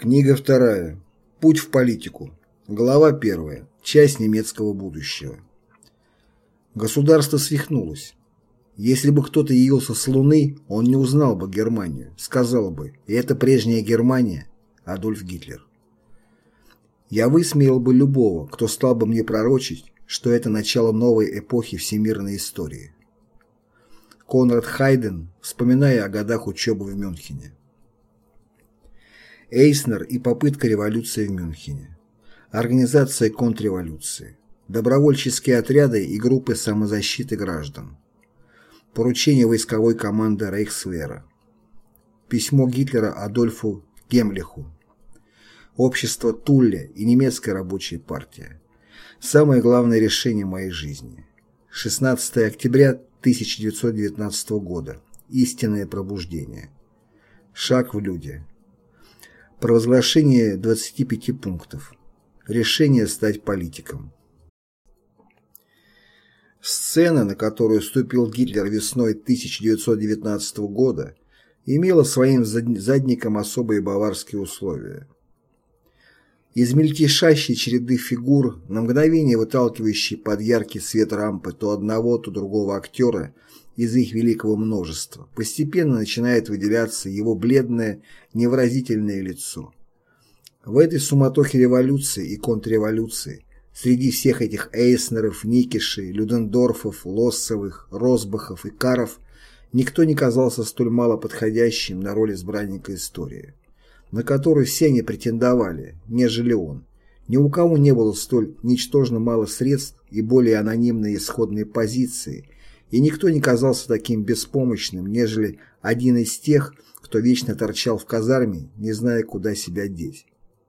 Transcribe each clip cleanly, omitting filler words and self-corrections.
Книга 2. Путь в политику. Глава 1. Часть немецкого будущего. Государство свихнулось. Если бы кто-то явился с Луны, он не узнал бы Германию, сказал бы: «И это прежняя Германия, Адольф Гитлер». Я высмеял бы любого, кто стал бы мне пророчить, что это начало новой эпохи всемирной истории. Конрад Хайден, вспоминая о годах учебы в Мюнхене. Эйснер и попытка революции в Мюнхене. Организация контрреволюции. Добровольческие отряды и группы самозащиты граждан. Поручение войсковой команды Рейхсвера. Письмо Гитлера Адольфу Гемлиху. Общество Тулля и немецкая рабочая партия. Самое главное решение моей жизни. 16 октября 1919 года. Истинное пробуждение. Шаг в люди. Провозглашение 25 пунктов. Решение стать политиком. Сцена, на которую вступил Гитлер весной 1919 года, имела своим задником особые баварские условия. Из мельтешащей череды фигур, на мгновение выталкивающей под яркий свет рампы то одного, то другого актера из их великого множества, постепенно начинает выделяться его бледное, невыразительное лицо. В этой суматохе революции и контрреволюции, среди всех этих Эйснеров, Никишей, Людендорфов, Лоссовых, Росбахов и Каров, никто не казался столь мало подходящим на роль избранника истории, на которую все они претендовали, нежели он. Ни у кого не было столь ничтожно мало средств и более анонимной исходной позиции, и никто не казался таким беспомощным, нежели один из тех, кто вечно торчал в казарме, не зная, куда себя деть.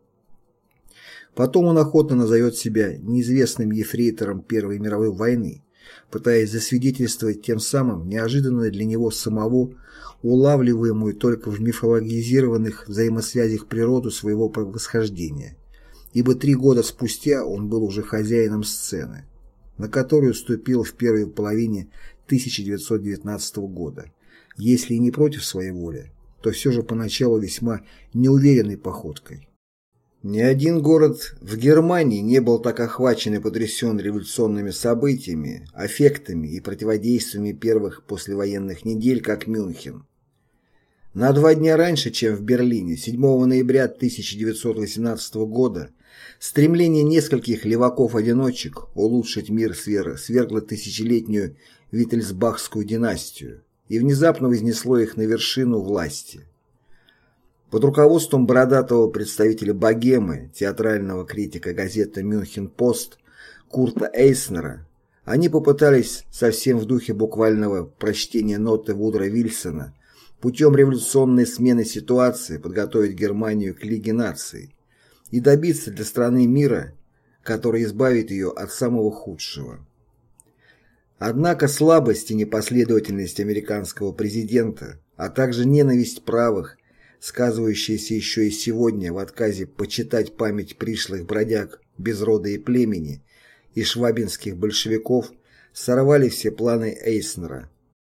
Потом он охотно назовет себя неизвестным ефрейтором Первой мировой войны, пытаясь засвидетельствовать тем самым неожиданную для него самого, улавливаемую только в мифологизированных взаимосвязях природу своего восхождения, ибо 3 года спустя он был уже хозяином сцены, на которую ступил в первой половине 1919 года, если и не против своей воли, то все же поначалу весьма неуверенной походкой. Ни один город в Германии не был так охвачен и потрясен революционными событиями, аффектами и противодействиями первых послевоенных недель, как Мюнхен. На 2 дня раньше, чем в Берлине, 7 ноября 1918 года, стремление нескольких леваков-одиночек улучшить мир свергло тысячелетнюю Виттельсбахскую династию и внезапно вознесло их на вершину власти. Под руководством бородатого представителя богемы, театрального критика газеты «Мюнхен-Пост» Курта Эйснера, они попытались, совсем в духе буквального прочтения ноты Вудро Вильсона, путем революционной смены ситуации подготовить Германию к Лиге наций и добиться для страны мира, который избавит ее от самого худшего. Однако слабость и непоследовательность американского президента, а также ненависть правых, сказывающаяся еще и сегодня в отказе почитать память пришлых бродяг без рода и племени и швабинских большевиков, сорвали все планы Эйснера.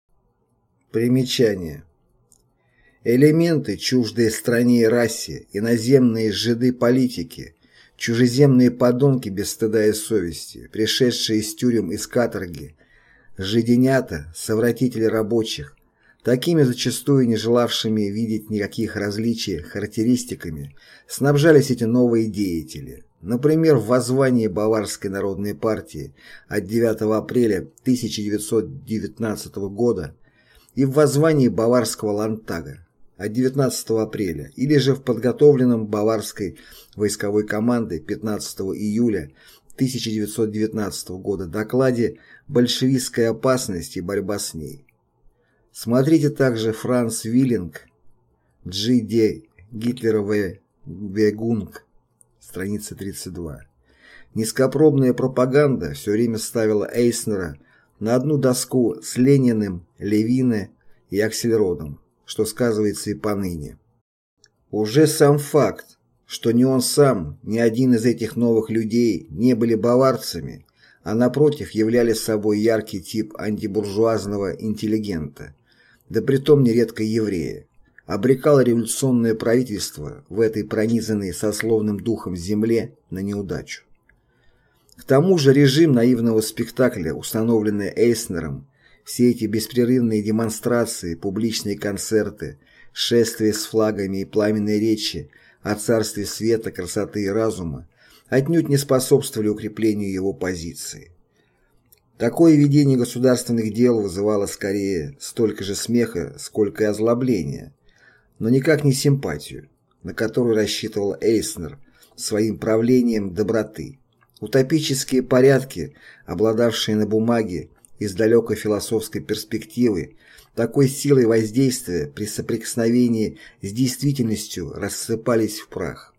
Примечание. Элементы, чуждые стране и расе, иноземные жиды политики, чужеземные подонки без стыда и совести, пришедшие из тюрем из каторги, жиденята, совратители рабочих, такими зачастую не желавшими видеть никаких различий характеристиками, снабжались эти новые деятели. Например, в воззвании Баварской народной партии от 9 апреля 1919 года и в воззвании Баварского Ландтага от 19 апреля, или же в подготовленном Баварской войсковой командой 15 июля 1919 года докладе «Большевистская опасность и борьба с ней». Смотрите также Франц Виллинг, G.D. Гитлеровая Вегунг, страница 32. Низкопробная пропаганда все время ставила Эйснера на одну доску с Лениным, Левине и Аксельродом, что сказывается и поныне. Уже сам факт, что ни он сам, ни один из этих новых людей не были баварцами, а напротив являли собой яркий тип антибуржуазного интеллигента, да притом нередко еврея, обрекал революционное правительство в этой пронизанной сословным духом земле на неудачу. К тому же режим наивного спектакля, установленный Эйснером, все эти беспрерывные демонстрации, публичные концерты, шествия с флагами и пламенные речи о царстве света, красоты и разума отнюдь не способствовали укреплению его позиции. Такое ведение государственных дел вызывало скорее столько же смеха, сколько и озлобления, но никак не симпатию, на которую рассчитывал Эйснер своим правлением доброты. Утопические порядки, обладавшие на бумаге из далекой философской перспективы такой силой воздействия при соприкосновении с действительностью рассыпались в прах.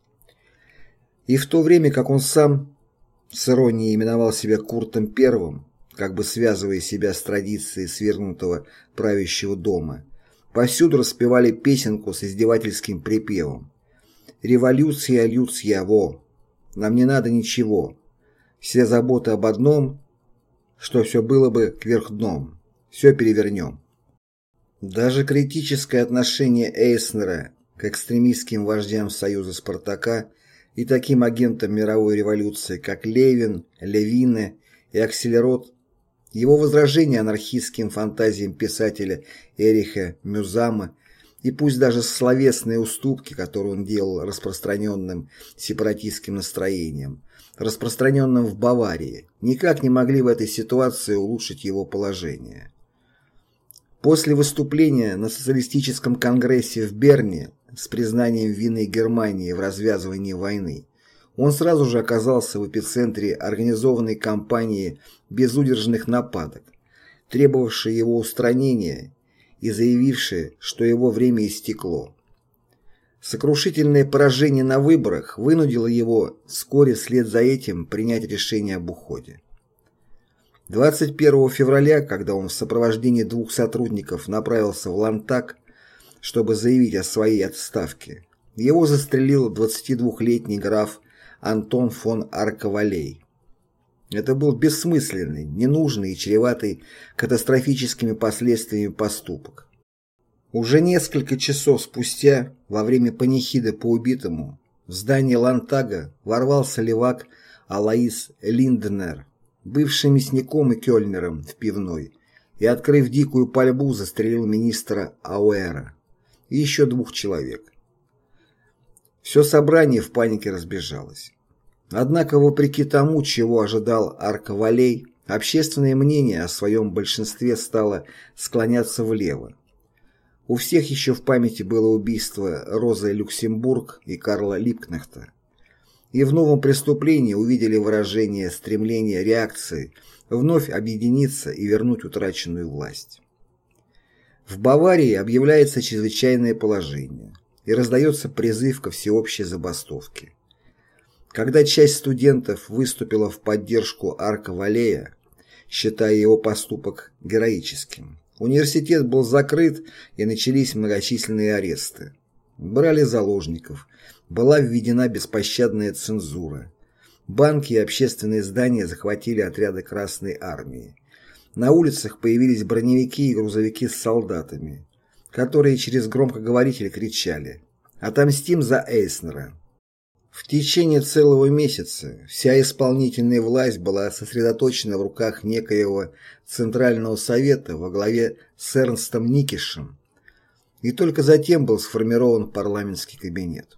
И в то время как он сам с иронией именовал себя Куртом I, как бы связывая себя с традицией свергнутого правящего дома, повсюду распевали песенку с издевательским припевом: «Революция, люция, во! Нам не надо ничего. Все заботы об одном, что все было бы кверх дном. Все перевернем». Даже критическое отношение Эйснера к экстремистским вождям Союза Спартака и таким агентам мировой революции, как Левин, Левине и Аксельрод, его возражения анархистским фантазиям писателя Эриха Мюзама и пусть даже словесные уступки, которые он делал распространенным сепаратистским настроением, распространенным в Баварии, никак не могли в этой ситуации улучшить его положение. После выступления на социалистическом конгрессе в Берне с признанием вины Германии в развязывании войны, он сразу же оказался в эпицентре организованной кампании безудержных нападок, требовавшей его устранения и заявившей, что его время истекло. Сокрушительное поражение на выборах вынудило его вскоре вслед за этим принять решение об уходе. 21 февраля, когда он в сопровождении 2 сотрудников направился в Лантаг, чтобы заявить о своей отставке, его застрелил 22-летний граф Антон фон Арковалей. Это был бессмысленный, ненужный и чреватый катастрофическими последствиями поступок. Уже несколько часов спустя, во время панихиды по убитому, в здание Лантага ворвался левак Алоис Линднер, бывший мясником и кельнером в пивной, и, открыв дикую пальбу, застрелил министра Ауэра и еще 2 человек. Все собрание в панике разбежалось. Однако, вопреки тому, чего ожидал Арковалей, общественное мнение о своем большинстве стало склоняться влево. У всех еще в памяти было убийство Розы Люксембург и Карла Липкнехта. И в новом преступлении увидели выражение стремления реакции вновь объединиться и вернуть утраченную власть. В Баварии объявляется чрезвычайное положение и раздается призыв ко всеобщей забастовке. Когда часть студентов выступила в поддержку Арковалея, считая его поступок героическим, университет был закрыт и начались многочисленные аресты. Брали заложников, была введена беспощадная цензура. Банки и общественные здания захватили отряды Красной Армии. На улицах появились броневики и грузовики с солдатами, которые через громкоговоритель кричали: «Отомстим за Эйснера». В течение целого месяца вся исполнительная власть была сосредоточена в руках некоего Центрального совета во главе с Эрнстом Никишем, и только затем был сформирован парламентский кабинет.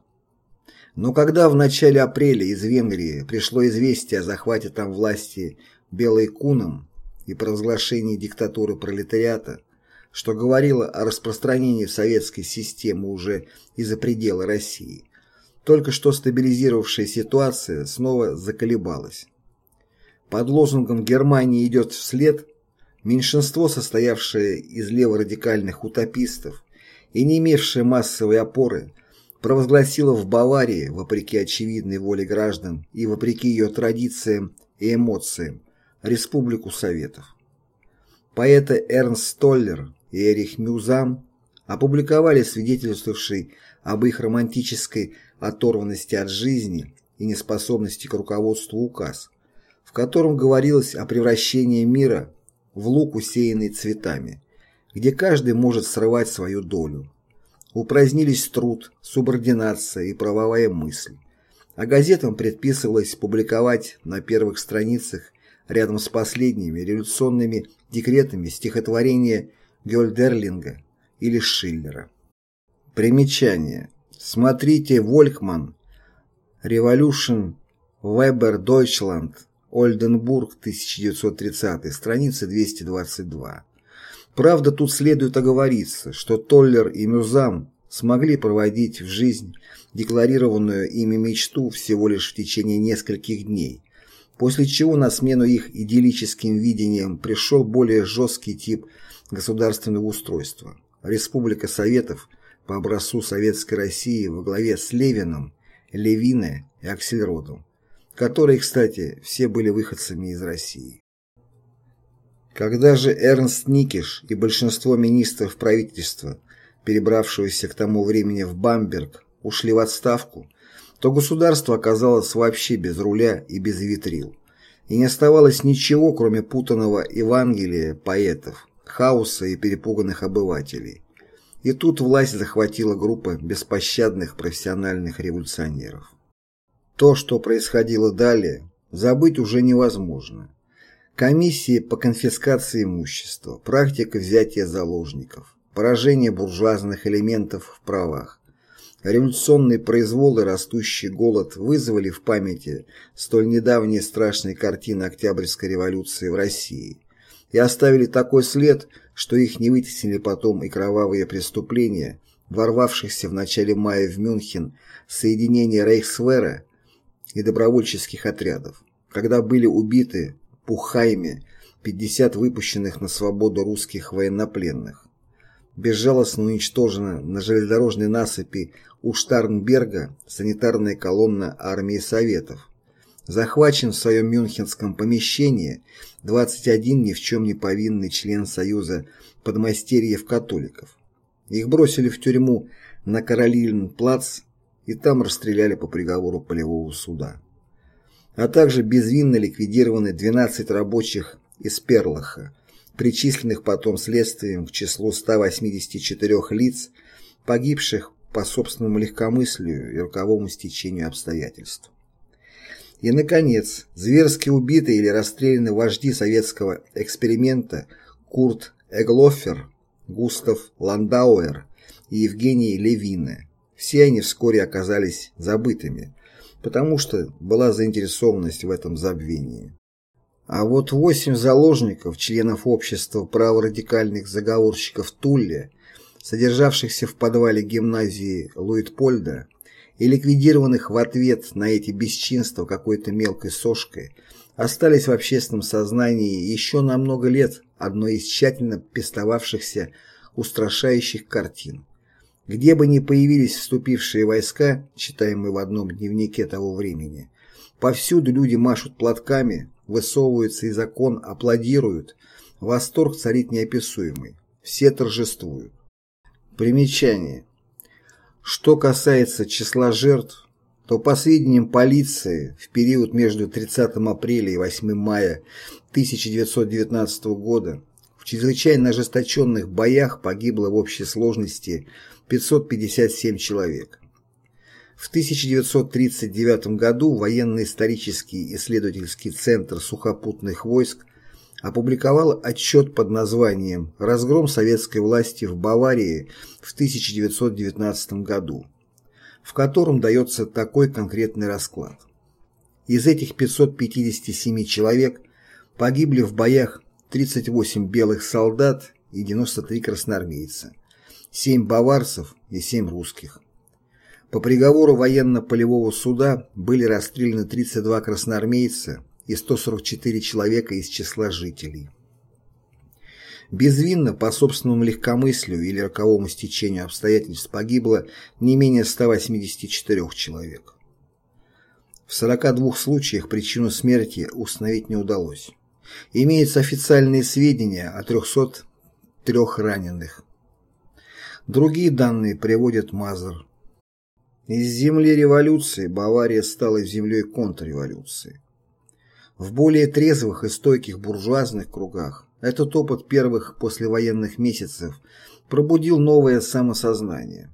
Но когда в начале апреля из Венгрии пришло известие о захвате там власти Белой Куном и провозглашении диктатуры пролетариата, что говорило о распространении советской системы уже и за пределы России, только что стабилизировавшая ситуация снова заколебалась. Под лозунгом «Германия идет вслед» меньшинство, состоявшее из леворадикальных утопистов и не имевшее массовой опоры, провозгласило в Баварии, вопреки очевидной воле граждан и вопреки ее традициям и эмоциям, Республику Советов. Поэты Эрнст Столлер и Эрих Мюзам опубликовали свидетельствовавший об их романтической оторванности от жизни и неспособности к руководству указ, в котором говорилось о превращении мира в луг, усеянный цветами, где каждый может срывать свою долю. Упразднились труд, субординация и правовая мысль. А газетам предписывалось публиковать на первых страницах рядом с последними революционными декретами стихотворения Гёльдерлинга или Шиллера. Примечание. Смотрите Волькман, Revolution, Weber, Deutschland, Ольденбург, 1930, страница 222. Правда, тут следует оговориться, что Толлер и Мюзам смогли проводить в жизнь декларированную ими мечту всего лишь в течение нескольких дней, после чего на смену их идиллическим видениям пришел более жесткий тип государственного устройства – Республика Советов по образцу Советской России во главе с Левиным, Левине и Аксельродом, которые, кстати, все были выходцами из России. Когда же Эрнст Никиш и большинство министров правительства, перебравшегося к тому времени в Бамберг, ушли в отставку, то государство оказалось вообще без руля и без ветрил, и не оставалось ничего, кроме путанного Евангелия поэтов, хаоса и перепуганных обывателей. И тут власть захватила группа беспощадных профессиональных революционеров. То, что происходило далее, забыть уже невозможно. Комиссии по конфискации имущества, практика взятия заложников, поражение буржуазных элементов в правах, революционный произвол и растущий голод вызвали в памяти столь недавние страшные картины Октябрьской революции в России и оставили такой след, что их не вытеснили потом и кровавые преступления, ворвавшихся в начале мая в Мюнхен соединения Рейхсвера и добровольческих отрядов, когда были убиты в Пухайме 50 выпущенных на свободу русских военнопленных. Безжалостно уничтожена на железнодорожной насыпи у Штарнберга санитарная колонна армии Советов. Захвачен в своем мюнхенском помещении 21 ни в чем не повинный член Союза подмастерьев-католиков. Их бросили в тюрьму на Каролиненплац и там расстреляли по приговору полевого суда. А также безвинно ликвидированы 12 рабочих из Перлаха, причисленных потом следствием к числу 184 лиц, погибших по собственному легкомыслию и роковому стечению обстоятельств. И, наконец, зверски убиты или расстреляны вожди советского эксперимента Курт Эглофер, Густав Ландауэр и Евгений Левине. Все они вскоре оказались забытыми, потому что была заинтересованность в этом забвении. А вот 8 заложников, членов общества праворадикальных заговорщиков Тулле, содержавшихся в подвале гимназии Луитпольда и ликвидированных в ответ на эти бесчинства какой-то мелкой сошкой, остались в общественном сознании еще на много лет одной из тщательно пестовавшихся устрашающих картин. Где бы ни появились вступившие войска, читаем мы в одном дневнике того времени, повсюду люди машут платками, высовываются из окон, аплодируют, восторг царит неописуемый, все торжествуют. Примечание. Что касается числа жертв, то по сведениям полиции в период между 30 апреля и 8 мая 1919 года в чрезвычайно ожесточенных боях погибло в общей сложности 557 человек. В 1939 году Военно-исторический исследовательский центр сухопутных войск опубликовал отчет под названием «Разгром советской власти в Баварии в 1919 году», в котором дается такой конкретный расклад. Из этих 557 человек погибли в боях 38 белых солдат и 93 красноармейца, 7 баварцев и 7 русских. По приговору военно-полевого суда были расстреляны 32 красноармейца и 144 человека из числа жителей. Безвинно по собственному легкомыслию или роковому стечению обстоятельств погибло не менее 184 человек. В 42 случаях причину смерти установить не удалось. Имеются официальные сведения о 303 раненых. Другие данные приводит Мазур. Из земли революции Бавария стала землей контрреволюции. В более трезвых и стойких буржуазных кругах этот опыт первых послевоенных месяцев пробудил новое самосознание,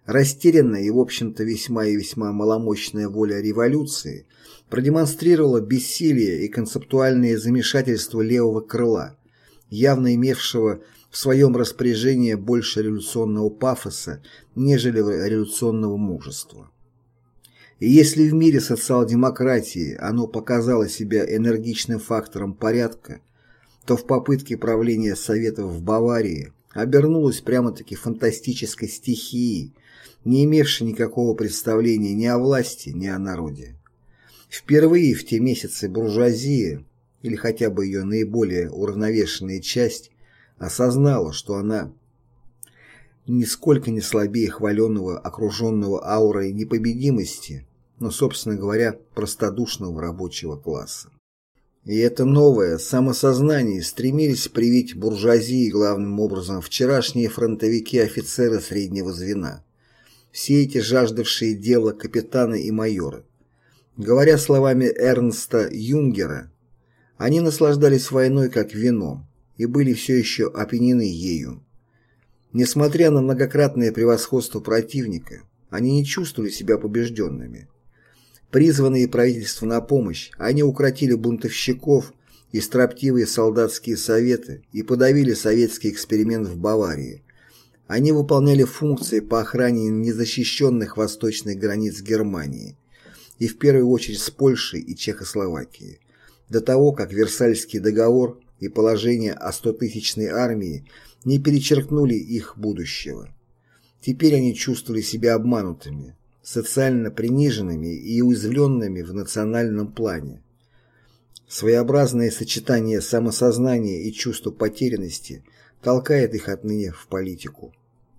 Растерянная и, в общем-то, весьма и весьма маломощная воля революции продемонстрировала бессилие и концептуальное замешательство левого крыла, явно имевшего в своем распоряжении больше революционного пафоса, нежели революционного мужества. И если в мире социал-демократии оно показало себя энергичным фактором порядка, то в попытке правления Советов в Баварии обернулось прямо-таки фантастической стихией, не имевшей никакого представления ни о власти, ни о народе. Впервые в те месяцы буржуазия, или хотя бы ее наиболее уравновешенная часть, осознала, что она нисколько не слабее хваленного, окруженного аурой непобедимости, но, собственно говоря, простодушного рабочего класса. И это новое самосознание стремились привить буржуазии главным образом вчерашние фронтовики-офицеры среднего звена, все эти жаждавшие дела капитаны и майоры. Говоря словами Эрнста Юнгера, они наслаждались войной как вином и были все еще опьянены ею. Несмотря на многократное превосходство противника, они не чувствовали себя побежденными. Призванные правительством на помощь, они укротили бунтовщиков и строптивые солдатские советы и подавили советский эксперимент в Баварии. Они выполняли функции по охране незащищенных восточных границ Германии, и в первую очередь с Польшей и Чехословакией, до того, как Версальский договор и положение о 100-тысячной армии не перечеркнули их будущего. Теперь они чувствовали себя обманутыми, социально приниженными и уязвленными в национальном плане. Своеобразное сочетание самосознания и чувства потерянности толкает их отныне в политику.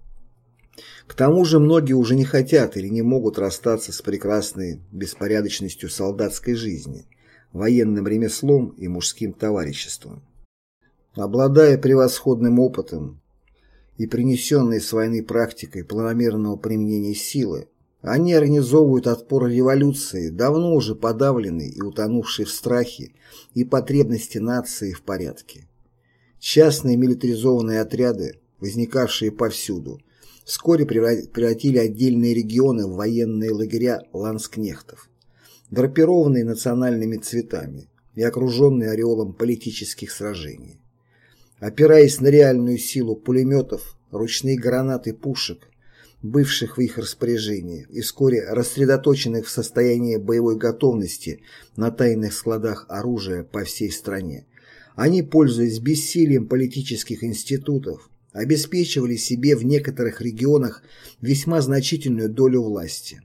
К тому же многие уже не хотят или не могут расстаться с прекрасной беспорядочностью солдатской жизни, военным ремеслом и мужским товариществом. Обладая превосходным опытом и принесенной с войны практикой планомерного применения силы, они организовывают отпор революции, давно уже подавленной и утонувшей в страхе и потребности нации в порядке. Частные милитаризованные отряды, возникавшие повсюду, вскоре превратили отдельные регионы в военные лагеря ланскнехтов, драпированные национальными цветами и окруженные ореолом политических сражений. Опираясь на реальную силу пулеметов, ручных гранат и пушек, бывших в их распоряжении и вскоре рассредоточенных в состоянии боевой готовности на тайных складах оружия по всей стране, они, пользуясь бессилием политических институтов, обеспечивали себе в некоторых регионах весьма значительную долю власти.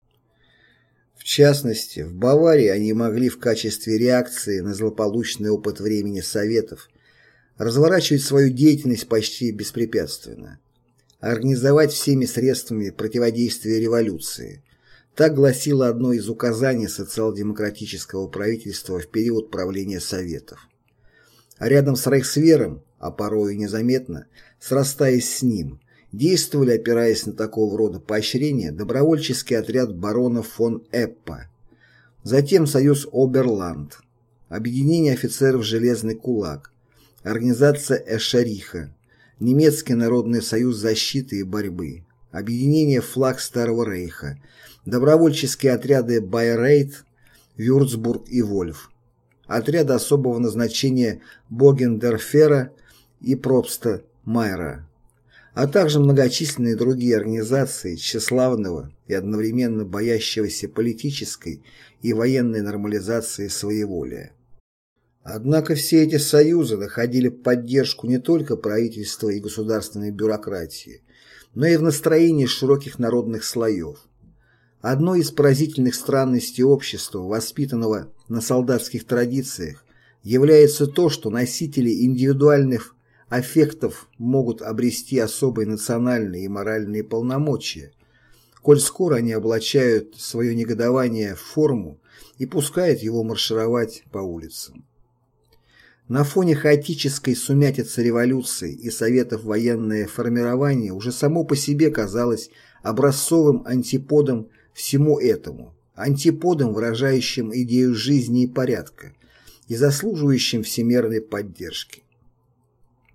В частности, в Баварии они могли в качестве реакции на злополучный опыт времени Советов разворачивать свою деятельность почти беспрепятственно, организовать всеми средствами противодействия революции. Так гласило одно из указаний социал-демократического правительства в период правления Советов. А рядом с Рейхсвером, а порой и незаметно, срастаясь с ним, действовали, опираясь на такого рода поощрения, добровольческий отряд барона фон Эппа, затем союз Оберланд, объединение офицеров «Железный кулак», организация Эшериха, немецкий народный союз защиты и борьбы, объединение «Флаг Старого Рейха», добровольческие отряды Байрейт, Вюрцбург и Вольф, отряды особого назначения Богендерфера и Пробста Майера, а также многочисленные другие организации тщеславного и одновременно боящегося политической и военной нормализации своеволия. Однако все эти союзы находили поддержку не только правительства и государственной бюрократии, но и в настроении широких народных слоев. Одной из поразительных странностей общества, воспитанного на солдатских традициях, является то, что носители индивидуальных аффектов могут обрести особые национальные и моральные полномочия, коль скоро они облачают свое негодование в форму и пускают его маршировать по улицам. На фоне хаотической сумятицы революции и советов военное формирование уже само по себе казалось образцовым антиподом всему этому, антиподом, выражающим идею жизни и порядка и заслуживающим всемирной поддержки.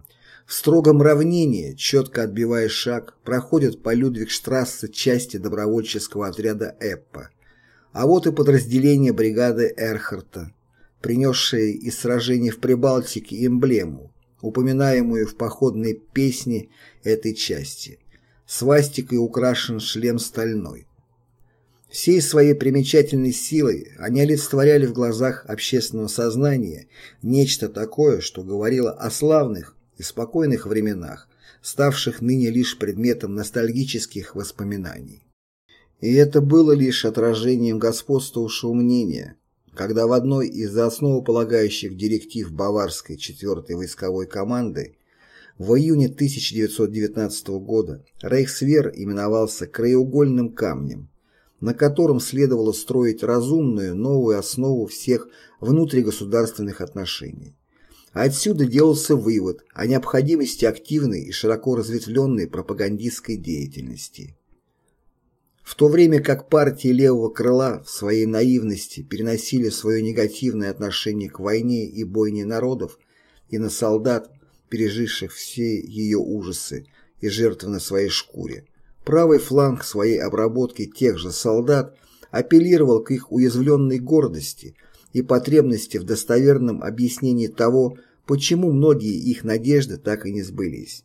В строгом равнении, четко отбивая шаг, проходят по Людвигштрассе части добровольческого отряда Эппа. А вот и подразделение бригады Эрхарта, принесшее из сражений в Прибалтике эмблему, упоминаемую в походной песне этой части. Свастикой украшен шлем стальной. Всей своей примечательной силой они олицетворяли в глазах общественного сознания нечто такое, что говорило о славных и спокойных временах, ставших ныне лишь предметом ностальгических воспоминаний. И это было лишь отражением господствовавшего мнения, когда в одной из основополагающих директив Баварской 4-й войсковой команды в июне 1919 года Рейхсвер именовался краеугольным камнем, на котором следовало строить разумную новую основу всех внутригосударственных отношений. Отсюда делался вывод о необходимости активной и широко разветвленной пропагандистской деятельности. В то время как партии левого крыла в своей наивности переносили свое негативное отношение к войне и бойне народов и на солдат, переживших все ее ужасы и жертвы на своей шкуре, правый фланг своей обработки тех же солдат апеллировал к их уязвленной гордости и потребности в достоверном объяснении того, почему многие их надежды так и не сбылись.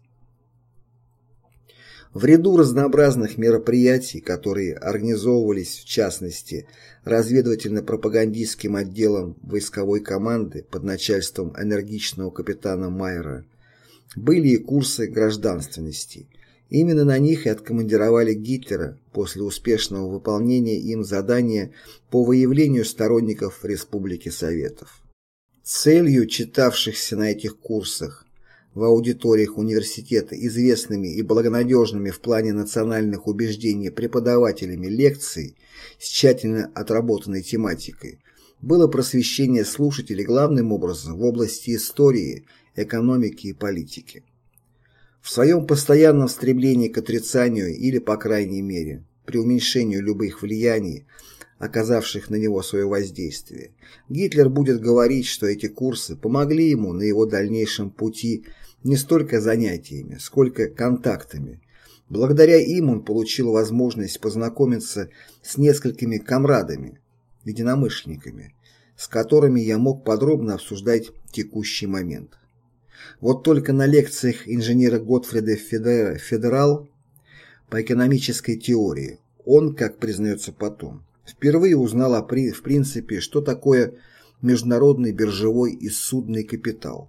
В ряду разнообразных мероприятий, которые организовывались в частности разведывательно-пропагандистским отделом войсковой команды под начальством энергичного капитана Майера, были и курсы гражданственности. Именно на них и откомандировали Гитлера после успешного выполнения им задания по выявлению сторонников Республики Советов. Целью читавшихся на этих курсах в аудиториях университета известными и благонадежными в плане национальных убеждений преподавателями лекций с тщательно отработанной тематикой было просвещение слушателей главным образом в области истории, экономики и политики. В своем постоянном стремлении к отрицанию или, по крайней мере, преуменьшению любых влияний, оказавших на него свое воздействие, Гитлер будет говорить, что эти курсы помогли ему на его дальнейшем пути не столько занятиями, сколько контактами. Благодаря им он получил возможность познакомиться с несколькими комрадами, единомышленниками, с которыми я мог подробно обсуждать текущий момент. Вот только на лекциях инженера Готфрида Федерал по экономической теории он, как признается потом, впервые узнал в принципе, что такое международный биржевой и судный капитал.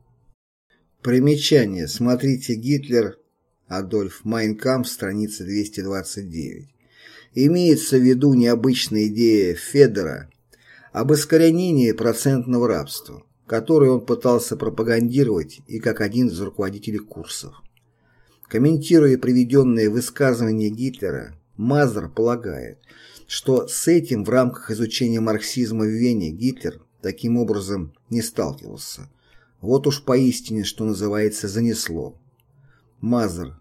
Примечание. Смотрите Гитлер, Адольф, Майн Кампф, страница 229. Имеется в виду необычная идея Федера об искоренении процентного рабства, которую он пытался пропагандировать и как один из руководителей курсов. Комментируя приведенное высказывание Гитлера, Мазер полагает, что с этим в рамках изучения марксизма в Вене Гитлер таким образом не сталкивался. Вот уж поистине, что называется, занесло. Мазер.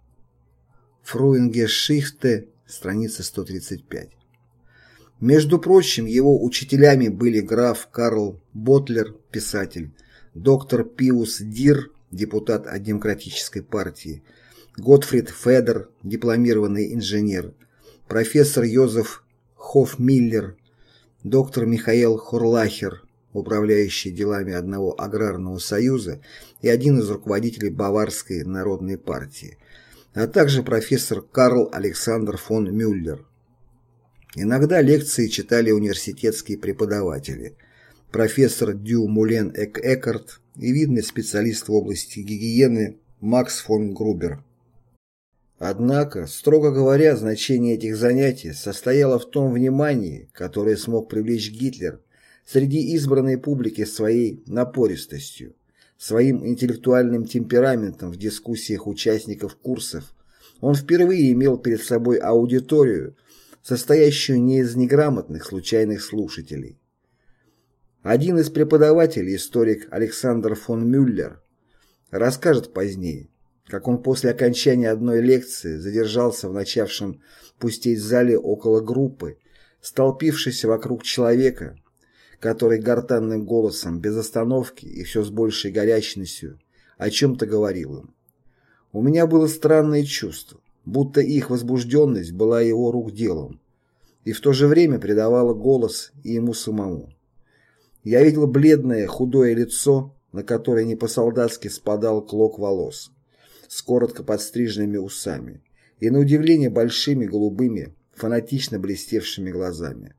Фруингешихте, страница 135. Между прочим, его учителями были граф Карл Ботлер, писатель, доктор Пиус Дир, депутат от Демократической партии, Готфрид Федер, дипломированный инженер, профессор Йозеф Хофмиллер, доктор Михаил Хорлахер, управляющий делами одного аграрного союза и один из руководителей Баварской народной партии, а также профессор Карл Александр фон Мюллер. Иногда лекции читали университетские преподаватели, профессор Дю Мулен Эккарт и видный специалист в области гигиены Макс фон Грубер. Однако, строго говоря, значение этих занятий состояло в том внимании, которое смог привлечь Гитлер среди избранной публики своей напористостью, своим интеллектуальным темпераментом в дискуссиях участников курсов. Он впервые имел перед собой аудиторию, состоящую не из неграмотных случайных слушателей. Один из преподавателей, историк Александр фон Мюллер, расскажет позднее, как он после окончания одной лекции задержался в начавшем пустеть зале около группы, столпившейся вокруг человека, который гортанным голосом, без остановки и все с большей горячностью о чем-то говорил им. У меня было странное чувство, будто их возбужденность была его рук делом, и в то же время придавала голос и ему самому. Я видел бледное, худое лицо, на которое не по-солдатски спадал клок волос, с коротко подстриженными усами и, на удивление, большими голубыми, фанатично блестевшими глазами.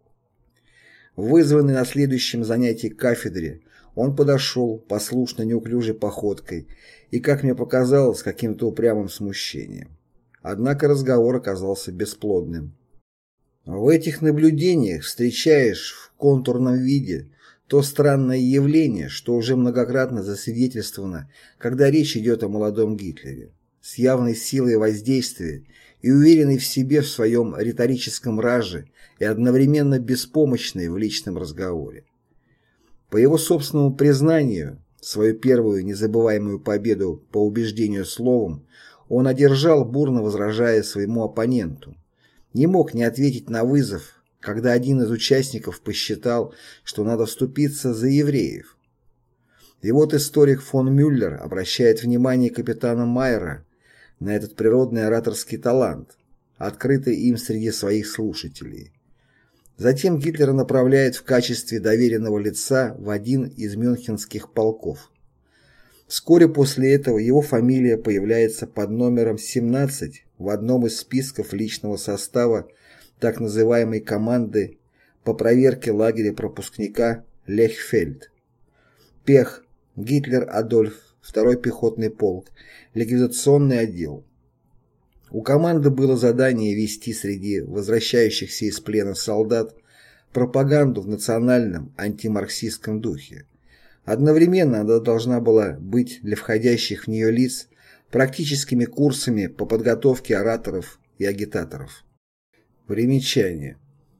Вызванный на следующем занятии к кафедре, он подошел послушно неуклюжей походкой и, как мне показалось, с каким-то упрямым смущением. Однако разговор оказался бесплодным. В этих наблюдениях встречаешь в контурном виде то странное явление, что уже многократно засвидетельствовано, когда речь идет о молодом Гитлере, с явной силой воздействия и уверенный в себе в своем риторическом раже и одновременно беспомощный в личном разговоре. По его собственному признанию, свою первую незабываемую победу по убеждению словом он одержал, бурно возражая своему оппоненту. Не мог не ответить на вызов, когда один из участников посчитал, что надо вступиться за евреев. И вот историк фон Мюллер обращает внимание капитана Майера на этот природный ораторский талант, открытый им среди своих слушателей. Затем Гитлера направляют в качестве доверенного лица в один из мюнхенских полков. Вскоре после этого его фамилия появляется под номером 17 в одном из списков личного состава так называемой команды по проверке лагеря пропускника Лехфельд. Пех, Гитлер Адольф, 2-й пехотный полк, ликвидационный отдел. У команды было задание вести среди возвращающихся из плена солдат пропаганду в национальном антимарксистском духе. Одновременно она должна была быть для входящих в нее лиц практическими курсами по подготовке ораторов и агитаторов. Примечание.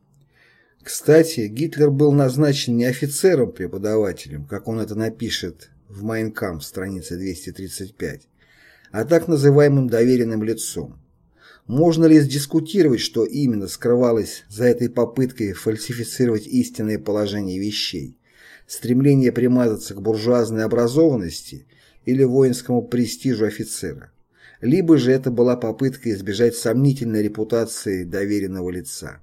Кстати, Гитлер был назначен не офицером-преподавателем, как он это напишет в «Майн Кампф», страница 235, а так называемым доверенным лицом. Можно ли дискутировать, что именно скрывалось за этой попыткой фальсифицировать истинное положение вещей? Стремление примазаться к буржуазной образованности или воинскому престижу офицера? Либо же это была попытка избежать сомнительной репутации доверенного лица.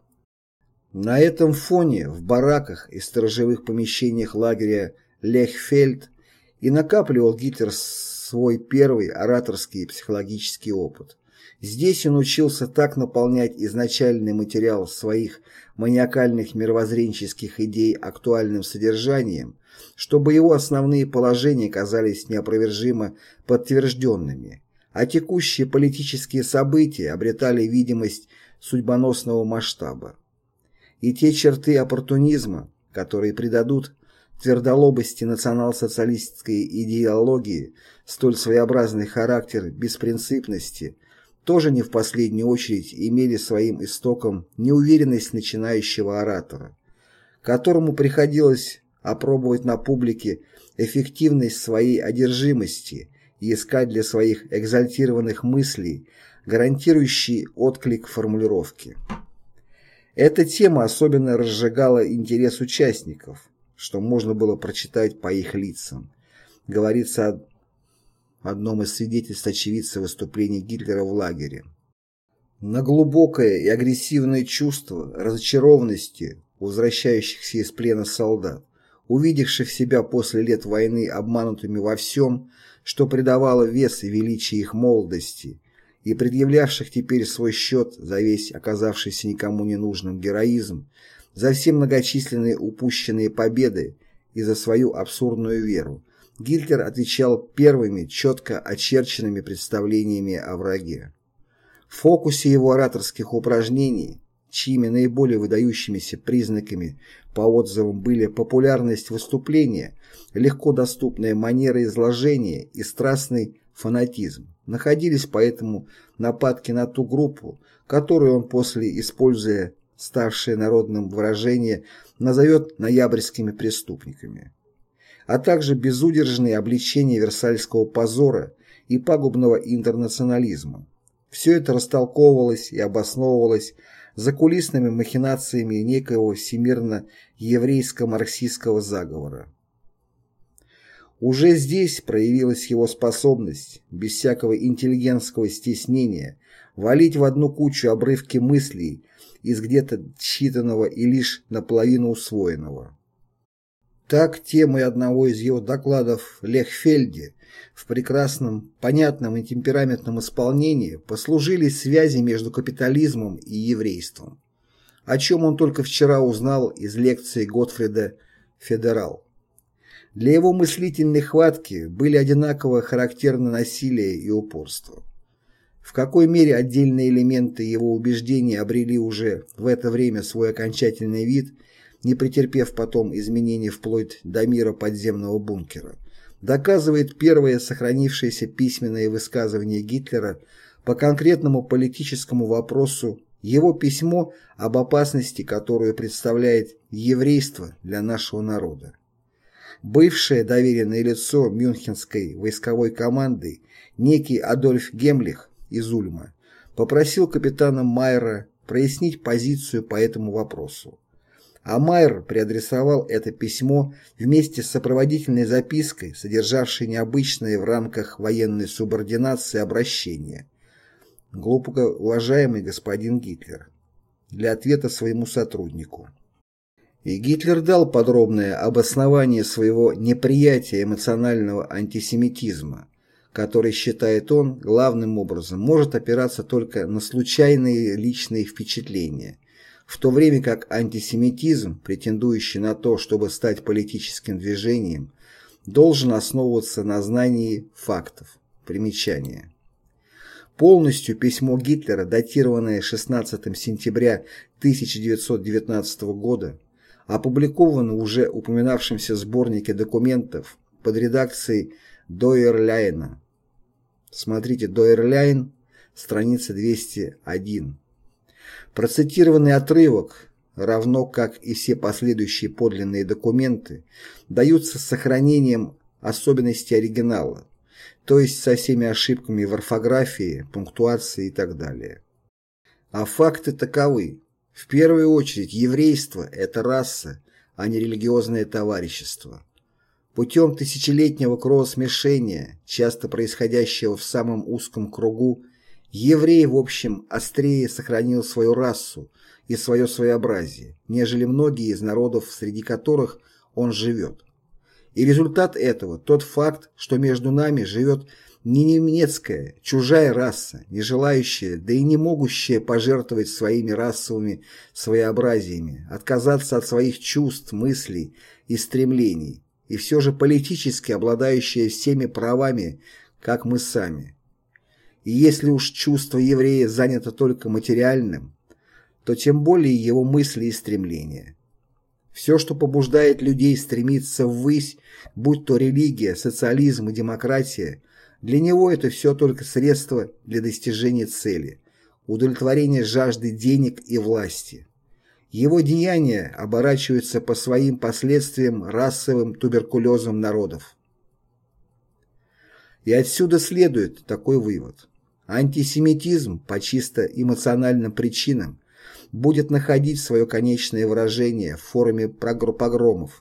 На этом фоне в бараках и сторожевых помещениях лагеря Лехфельд и накапливал Гитлер свой первый ораторский и психологический опыт. Здесь он учился так наполнять изначальный материал своих маниакальных мировоззренческих идей актуальным содержанием, чтобы его основные положения казались неопровержимо подтвержденными, а текущие политические события обретали видимость судьбоносного масштаба. И те черты оппортунизма, которые придадут твердолобости национал-социалистской идеологии столь своеобразный характер беспринципности, тоже не в последнюю очередь имели своим истоком неуверенность начинающего оратора, которому приходилось опробовать на публике эффективность своей одержимости и искать для своих экзальтированных мыслей гарантирующий отклик формулировки. Эта тема особенно разжигала интерес участников, что можно было прочитать по их лицам. Говорится о одном из свидетельств очевидца выступления Гитлера в лагере. На глубокое и агрессивное чувство разочарованности у возвращающихся из плена солдат, увидевших себя после лет войны обманутыми во всем, что придавало вес и величие их молодости, и предъявлявших теперь свой счет за весь оказавшийся никому не нужным героизм, за все многочисленные упущенные победы и за свою абсурдную веру, Гитлер отвечал первыми четко очерченными представлениями о враге. В фокусе его ораторских упражнений, чьими наиболее выдающимися признаками по отзывам были популярность выступления, легко доступная манера изложения и страстный фанатизм, находились поэтому нападки на ту группу, которую он после, используя ставшее народным выражение, назовет ноябрьскими преступниками, а также безудержные обличения версальского позора и пагубного интернационализма. Все это растолковывалось и обосновывалось закулисными махинациями некоего всемирно-еврейско-марксистского заговора. Уже здесь проявилась его способность, без всякого интеллигентского стеснения, валить в одну кучу обрывки мыслей из где-то считанного и лишь наполовину усвоенного. Так, темой одного из его докладов Лехфельде в прекрасном, понятном и темпераментном исполнении послужили связи между капитализмом и еврейством, о чем он только вчера узнал из лекции Готфрида Федерал. Для его мыслительной хватки были одинаково характерны насилие и упорство. В какой мере отдельные элементы его убеждений обрели уже в это время свой окончательный вид, не претерпев потом изменений вплоть до мира подземного бункера, доказывает первое сохранившееся письменное высказывание Гитлера по конкретному политическому вопросу, его письмо об опасности, которую представляет еврейство для нашего народа. Бывшее доверенное лицо мюнхенской войсковой команды, некий Адольф Гемлих из Ульма, попросил капитана Майера прояснить позицию по этому вопросу. А Майер переадресовал это письмо вместе с сопроводительной запиской, содержавшей необычное в рамках военной субординации обращение. «Глубоко уважаемый господин Гитлер», для ответа своему сотруднику. И Гитлер дал подробное обоснование своего неприятия эмоционального антисемитизма, который, считает он, главным образом может опираться только на случайные личные впечатления, в то время как антисемитизм, претендующий на то, чтобы стать политическим движением, должен основываться на знании фактов. Примечание. Полностью письмо Гитлера, датированное 16 сентября 1919 года, опубликовано в уже упоминавшемся сборнике документов под редакцией Дойерляйна. Смотрите Дойерляйн, страница 201. Процитированный отрывок, равно как и все последующие подлинные документы, даются с сохранением особенностей оригинала, то есть со всеми ошибками в орфографии, пунктуации и так далее. А факты таковы. В первую очередь, еврейство – это раса, а не религиозное товарищество. Путем тысячелетнего кровосмешения, часто происходящего в самом узком кругу, еврей, в общем, острее сохранил свою расу и свое своеобразие, нежели многие из народов, среди которых он живет. И результат этого – тот факт, что между нами живет не немецкая, чужая раса, не желающая, да и не могущая пожертвовать своими расовыми своеобразиями, отказаться от своих чувств, мыслей и стремлений, и все же политически обладающая всеми правами, как мы сами. И если уж чувство еврея занято только материальным, то тем более его мысли и стремления. Все, что побуждает людей стремиться ввысь, будь то религия, социализм и демократия, для него это все только средства для достижения цели, удовлетворения жажды денег и власти. Его деяния оборачиваются по своим последствиям расовым туберкулезом народов. И отсюда следует такой вывод. Антисемитизм по чисто эмоциональным причинам будет находить свое конечное выражение в форме погромов.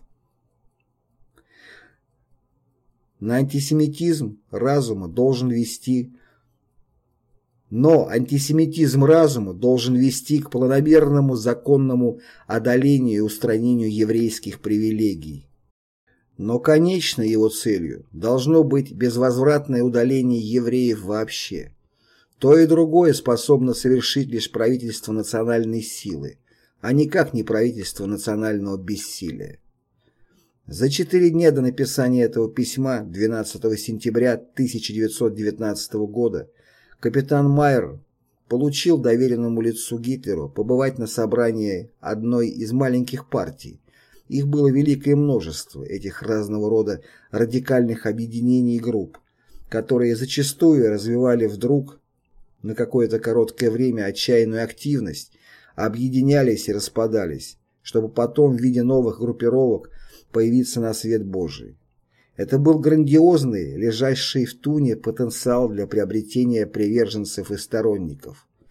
Но антисемитизм разума должен вести к планомерному законному одолению и устранению еврейских привилегий. Но конечной его целью должно быть безвозвратное удаление евреев вообще. То и другое способно совершить лишь правительство национальной силы, а никак не правительство национального бессилия. За 4 дня до написания этого письма, 12 сентября 1919 года, капитан Майер получил доверенному лицу Гитлеру побывать на собрании одной из маленьких партий. Их было великое множество, этих разного рода радикальных объединений и групп, которые зачастую развивали вдруг на какое-то короткое время отчаянную активность, объединялись и распадались, чтобы потом в виде новых группировок появиться на свет Божий. Это был грандиозный, лежащий в туне потенциал для приобретения приверженцев и сторонников.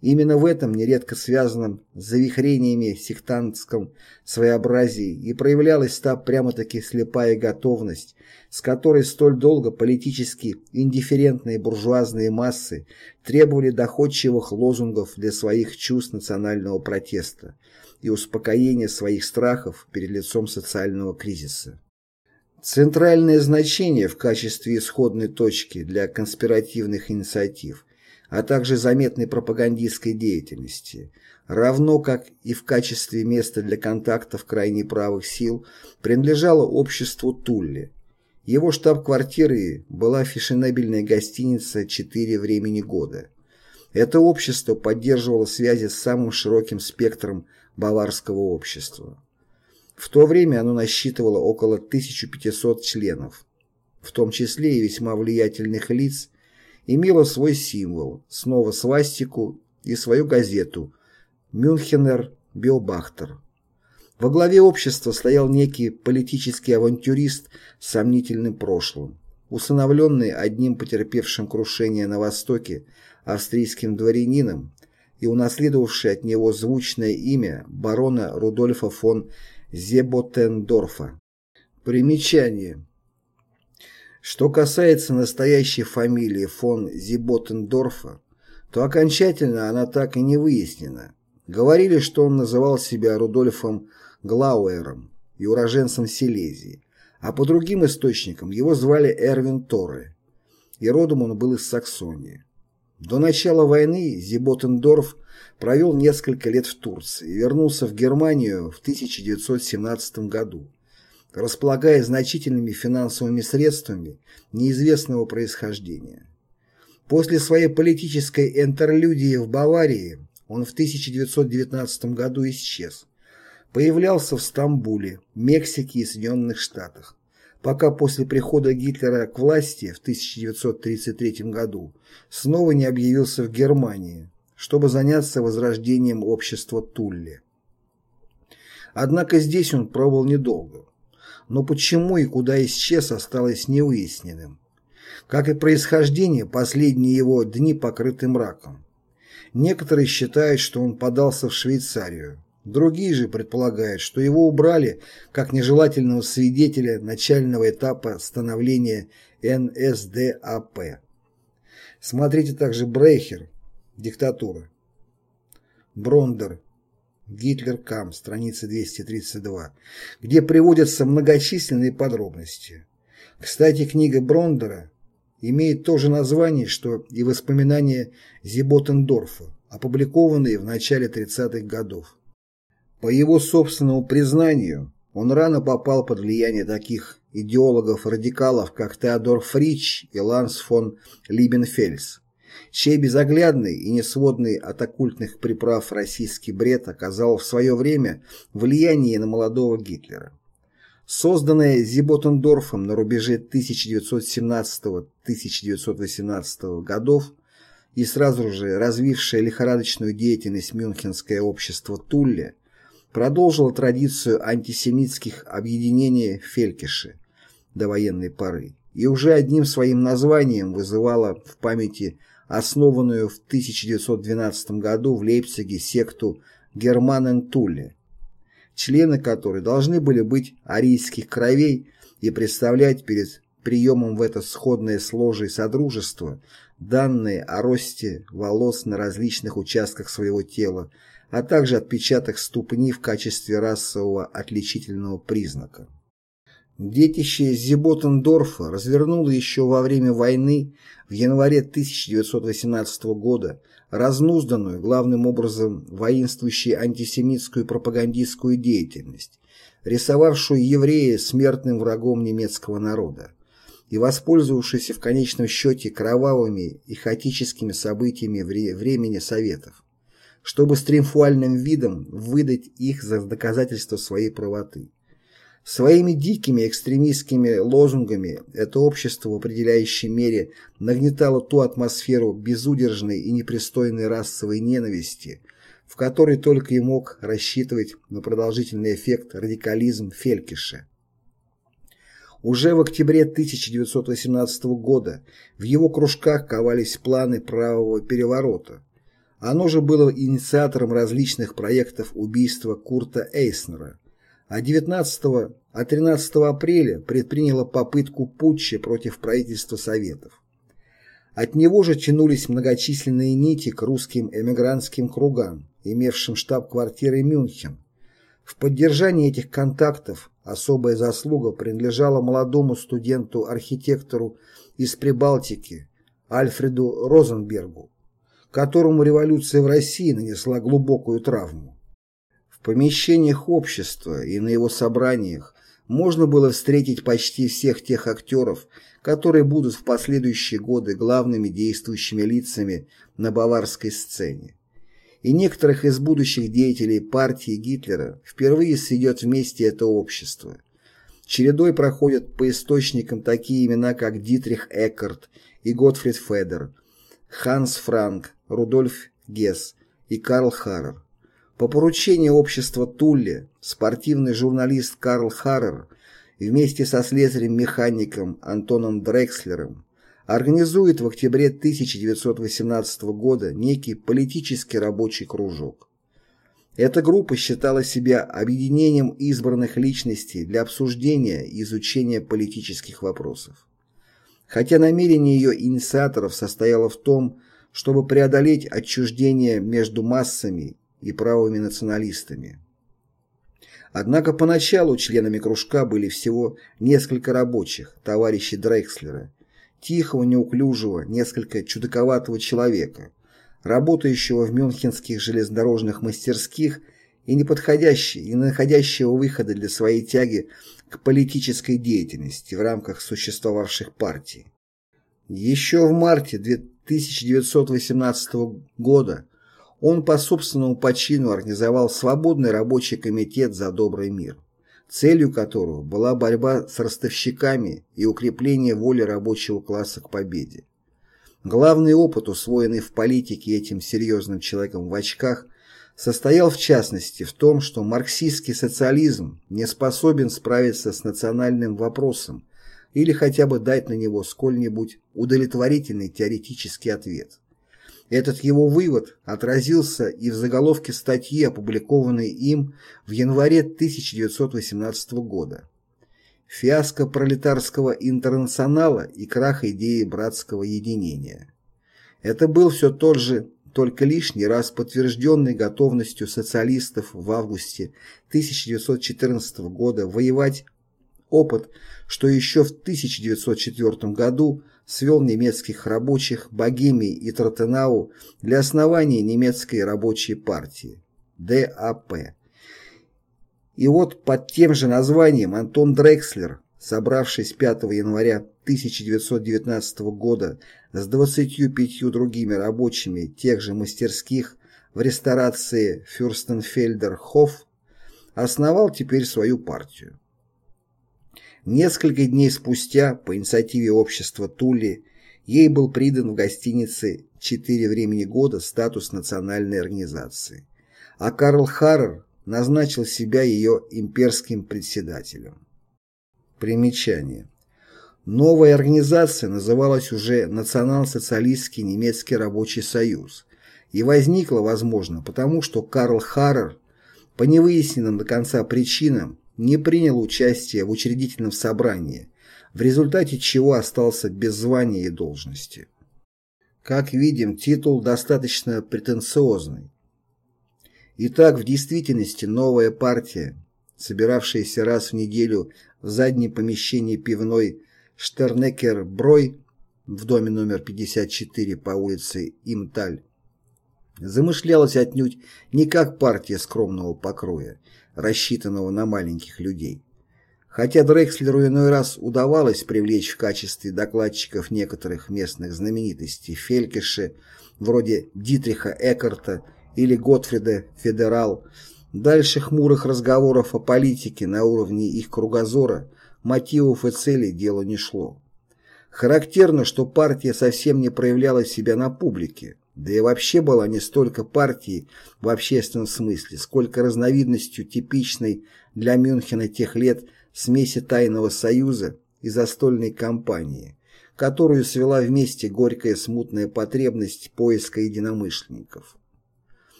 Именно в этом нередко связанном с завихрениями сектантском своеобразии и проявлялась та прямо-таки слепая готовность, с которой столь долго политически индифферентные буржуазные массы требовали доходчивых лозунгов для своих чувств национального протеста и успокоения своих страхов перед лицом социального кризиса. Центральное значение в качестве исходной точки для конспиративных инициатив, а также заметной пропагандистской деятельности, равно как и в качестве места для контактов крайне правых сил, принадлежало обществу Тулле. Его штаб-квартирой была фешенебельная гостиница «4 времени года». Это общество поддерживало связи с самым широким спектром баварского общества. В то время оно насчитывало около 1500 членов, в том числе и весьма влиятельных лиц, имело свой символ, снова свастику и свою газету «Мюнхенер Биобахтер». Во главе общества стоял некий политический авантюрист с сомнительным прошлым, усыновленный одним потерпевшим крушение на Востоке австрийским дворянином и унаследовавший от него звучное имя барона Рудольфа фон Зеботендорфа. Примечание. Что касается настоящей фамилии фон Зеботендорфа, то окончательно она так и не выяснена. Говорили, что он называл себя Рудольфом Глауэром и уроженцем Силезии, а по другим источникам его звали Эрвин Торре, и родом он был из Саксонии. До начала войны Зеботендорф провел несколько лет в Турции и вернулся в Германию в 1917 году, располагая значительными финансовыми средствами неизвестного происхождения. После своей политической интерлюдии в Баварии он в 1919 году исчез. Появлялся в Стамбуле, Мексике и Соединенных Штатах, пока после прихода Гитлера к власти в 1933 году снова не объявился в Германии, чтобы заняться возрождением общества Тулле. Однако здесь он пробыл недолго. Но почему и куда исчез, осталось невыясненным. Как и происхождение, последние его дни покрыты мраком. Некоторые считают, что он подался в Швейцарию. Другие же предполагают, что его убрали как нежелательного свидетеля начального этапа становления НСДАП. Смотрите также Брейхер «Диктатура», Брондер Гитлер-Кам, страница 232, где приводятся многочисленные подробности. Кстати, книга Брондера имеет то же название, что и воспоминания Зеботендорфа, опубликованные в начале 30-х годов. По его собственному признанию, он рано попал под влияние таких идеологов-радикалов, как Теодор Фрич и Ланс фон Либенфельс, чей безоглядный и несводный от оккультных приправ российский бред оказал в свое время влияние на молодого Гитлера. Созданная Зеботендорфом на рубеже 1917-1918 годов и сразу же развившее лихорадочную деятельность Мюнхенское общество Тулле продолжило традицию антисемитских объединений Фелькиши до военной поры и уже одним своим названием вызывало в памяти основанную в 1912 году в Лейпциге секту Германен Тулле, члены которой должны были быть арийских кровей и представлять перед приемом в это сходное с ложей содружество данные о росте волос на различных участках своего тела, а также отпечаток ступни в качестве расового отличительного признака. Детище Зеботендорфа развернуло еще во время войны в январе 1918 года разнузданную, главным образом воинствующую антисемитскую пропагандистскую деятельность, рисовавшую еврея смертным врагом немецкого народа и воспользовавшуюся в конечном счете кровавыми и хаотическими событиями времени Советов, чтобы с триумфальным видом выдать их за доказательство своей правоты. Своими дикими экстремистскими лозунгами это общество в определяющей мере нагнетало ту атмосферу безудержной и непристойной расовой ненависти, в которой только и мог рассчитывать на продолжительный эффект радикализм Фелькиша. Уже в октябре 1918 года в его кружках ковались планы правого переворота, Оно же было инициатором различных проектов убийства Курта Эйснера, а 13 апреля предприняло попытку путча против правительства Советов. От него же тянулись многочисленные нити к русским эмигрантским кругам, имевшим штаб-квартиры Мюнхен. В поддержании этих контактов особая заслуга принадлежала молодому студенту-архитектору из Прибалтики Альфреду Розенбергу, которому революция в России нанесла глубокую травму. В помещениях общества и на его собраниях можно было встретить почти всех тех актеров, которые будут в последующие годы главными действующими лицами на баварской сцене. И некоторых из будущих деятелей партии Гитлера впервые сведет вместе это общество. Чередой проходят по источникам такие имена, как Дитрих Эккарт и Готфрид Федер, Ханс Франк, Рудольф Гесс и Карл Харрер. По поручению общества Тулле спортивный журналист Карл Харрер вместе со слесарем-механиком Антоном Дрекслером организует в октябре 1918 года некий политический рабочий кружок. Эта группа считала себя объединением избранных личностей для обсуждения и изучения политических вопросов. Хотя намерение ее инициаторов состояло в том, чтобы преодолеть отчуждение между массами и правыми националистами. Однако поначалу членами кружка были всего несколько рабочих, товарищей Дрекслера, тихого, неуклюжего, несколько чудаковатого человека, работающего в мюнхенских железнодорожных мастерских и не находящего выхода для своей тяги к политической деятельности в рамках существовавших партий. Еще в марте 1918 года он по собственному почину организовал свободный рабочий комитет «За добрый мир», целью которого была борьба с ростовщиками и укрепление воли рабочего класса к победе. Главный опыт, усвоенный в политике этим серьезным человеком в очках, состоял в частности в том, что марксистский социализм не способен справиться с национальным вопросом или хотя бы дать на него сколь-нибудь удовлетворительный теоретический ответ. Этот его вывод отразился и в заголовке статьи, опубликованной им в январе 1918 года. «Фиаско пролетарского интернационала и крах идеи братского единения». Это был все тот же, только лишний раз подтвержденный готовностью социалистов в августе 1914 года воевать опыт, что еще в 1904 году свел немецких рабочих Богемии и Тротенау для основания немецкой рабочей партии ДАП. И вот под тем же названием Антон Дрекслер, собравшись 5 января 1919 года с 25 другими рабочими тех же мастерских в ресторации Фюрстенфельдер-Хоф, основал теперь свою партию. Несколько дней спустя, по инициативе общества Тулли, ей был придан в гостинице «4 времени года» статус национальной организации, а Карл Харрер назначил себя ее имперским председателем. Примечание. Новая организация называлась уже Национал-социалистский немецкий рабочий союз и возникла, возможно, потому что Карл Харрер по невыясненным до конца причинам не принял участие в учредительном собрании, в результате чего остался без звания и должности. Как видим, титул достаточно претенциозный. Итак, в действительности новая партия, собиравшаяся раз в неделю в заднем помещении пивной Штернекер-Брой в доме номер 54 по улице Имталь, замышлялась отнюдь не как партия скромного покроя, рассчитанного на маленьких людей. Хотя Дрекслеру иной раз удавалось привлечь в качестве докладчиков некоторых местных знаменитостей Фелькише, вроде Дитриха Эккарта или Готфрида Федерал, дальше хмурых разговоров о политике на уровне их кругозора, мотивов и целей дело не шло. Характерно, что партия совсем не проявляла себя на публике, да и вообще была не столько партией в общественном смысле, сколько разновидностью типичной для Мюнхена тех лет смеси тайного союза и застольной кампании, которую свела вместе горькая смутная потребность поиска единомышленников.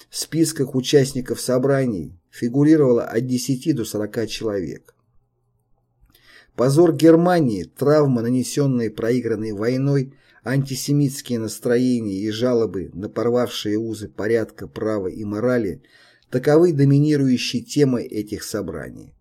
В списках участников собраний фигурировало от 10 до 40 человек. Позор Германии, травма, нанесенная проигранной войной, антисемитские настроения и жалобы на порвавшие узы порядка, права и морали – таковы доминирующие темы этих собраний.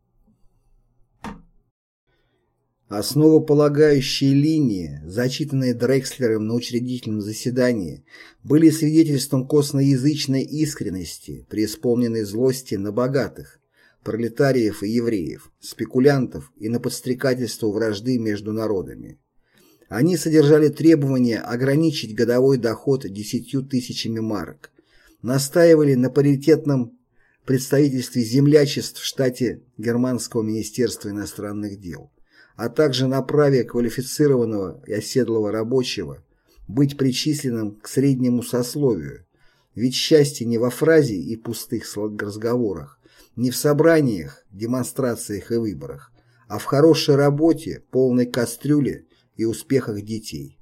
Основополагающие линии, зачитанные Дрекслером на учредительном заседании, были свидетельством косноязычной искренности, преисполненной злости на богатых, пролетариев и евреев, спекулянтов и на подстрекательство вражды между народами. Они содержали требование ограничить годовой доход 10 тысячами марок, настаивали на паритетном представительстве землячеств в штате Германского министерства иностранных дел, а также на праве квалифицированного и оседлого рабочего быть причисленным к среднему сословию, ведь счастье не во фразе и пустых разговорах, не в собраниях, демонстрациях и выборах, а в хорошей работе, полной кастрюле и успехах детей.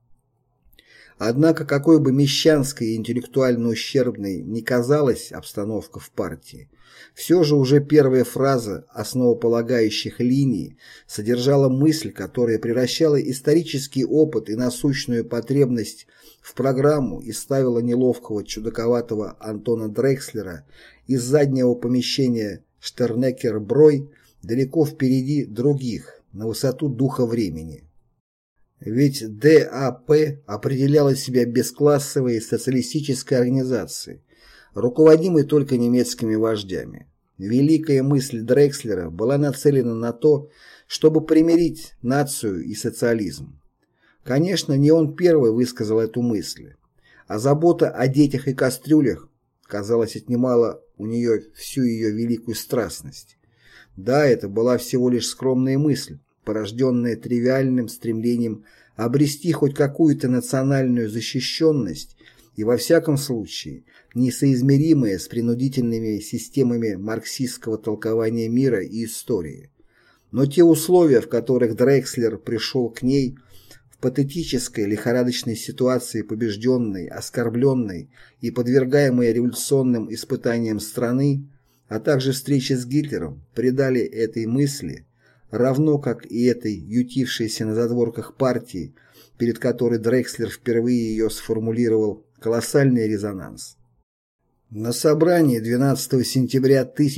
Однако, какой бы мещанской и интеллектуально ущербной ни казалась обстановка в партии, все же уже первая фраза основополагающих линий содержала мысль, которая превращала исторический опыт и насущную потребность в программу и ставила неловкого чудаковатого Антона Дрекслера из заднего помещения Штернекер-Брой далеко впереди других, на высоту духа времени. Ведь ДАП определяла себя бесклассовой социалистической организацией, руководимой только немецкими вождями. Великая мысль Дрекслера была нацелена на то, чтобы примирить нацию и социализм. Конечно, не он первый высказал эту мысль, а забота о детях и кастрюлях, казалось, отнимала у нее всю ее великую страстность. Да, это была всего лишь скромная мысль, порожденная тривиальным стремлением обрести хоть какую-то национальную защищенность и, во всяком случае, несоизмеримая с принудительными системами марксистского толкования мира и истории. Но те условия, в которых Дрекслер пришел к ней, в патетической лихорадочной ситуации побежденной, оскорбленной и подвергаемой революционным испытаниям страны, а также встречи с Гитлером, придали этой мысли, равно как и этой ютившейся на задворках партии, перед которой Дрекслер впервые ее сформулировал, колоссальный резонанс. На собрании 12 сентября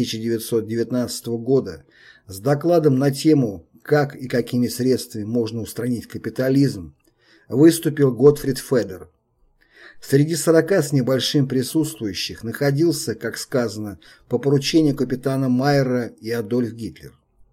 1919 года с докладом на тему «Как и какими средствами можно устранить капитализм» выступил Готфрид Федер. Среди 40 с небольшим присутствующих находился, как сказано, по поручению капитана Майера и Адольф Гитлер.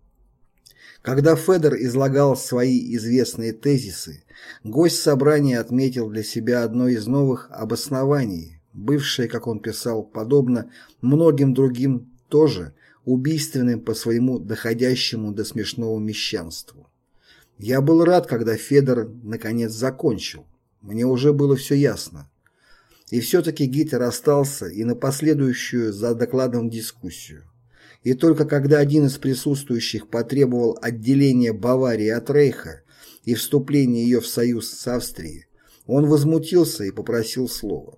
Когда Федер излагал свои известные тезисы, гость собрания отметил для себя одно из новых обоснований, бывшее, как он писал, подобно многим другим, тоже убийственным по своему доходящему до смешного мещанству. Я был рад, когда Федер наконец закончил. Мне уже было все ясно. И все-таки Гитлер остался и на последующую за докладом дискуссию. И только когда один из присутствующих потребовал отделения Баварии от Рейха и вступления ее в союз с Австрией, он возмутился и попросил слова.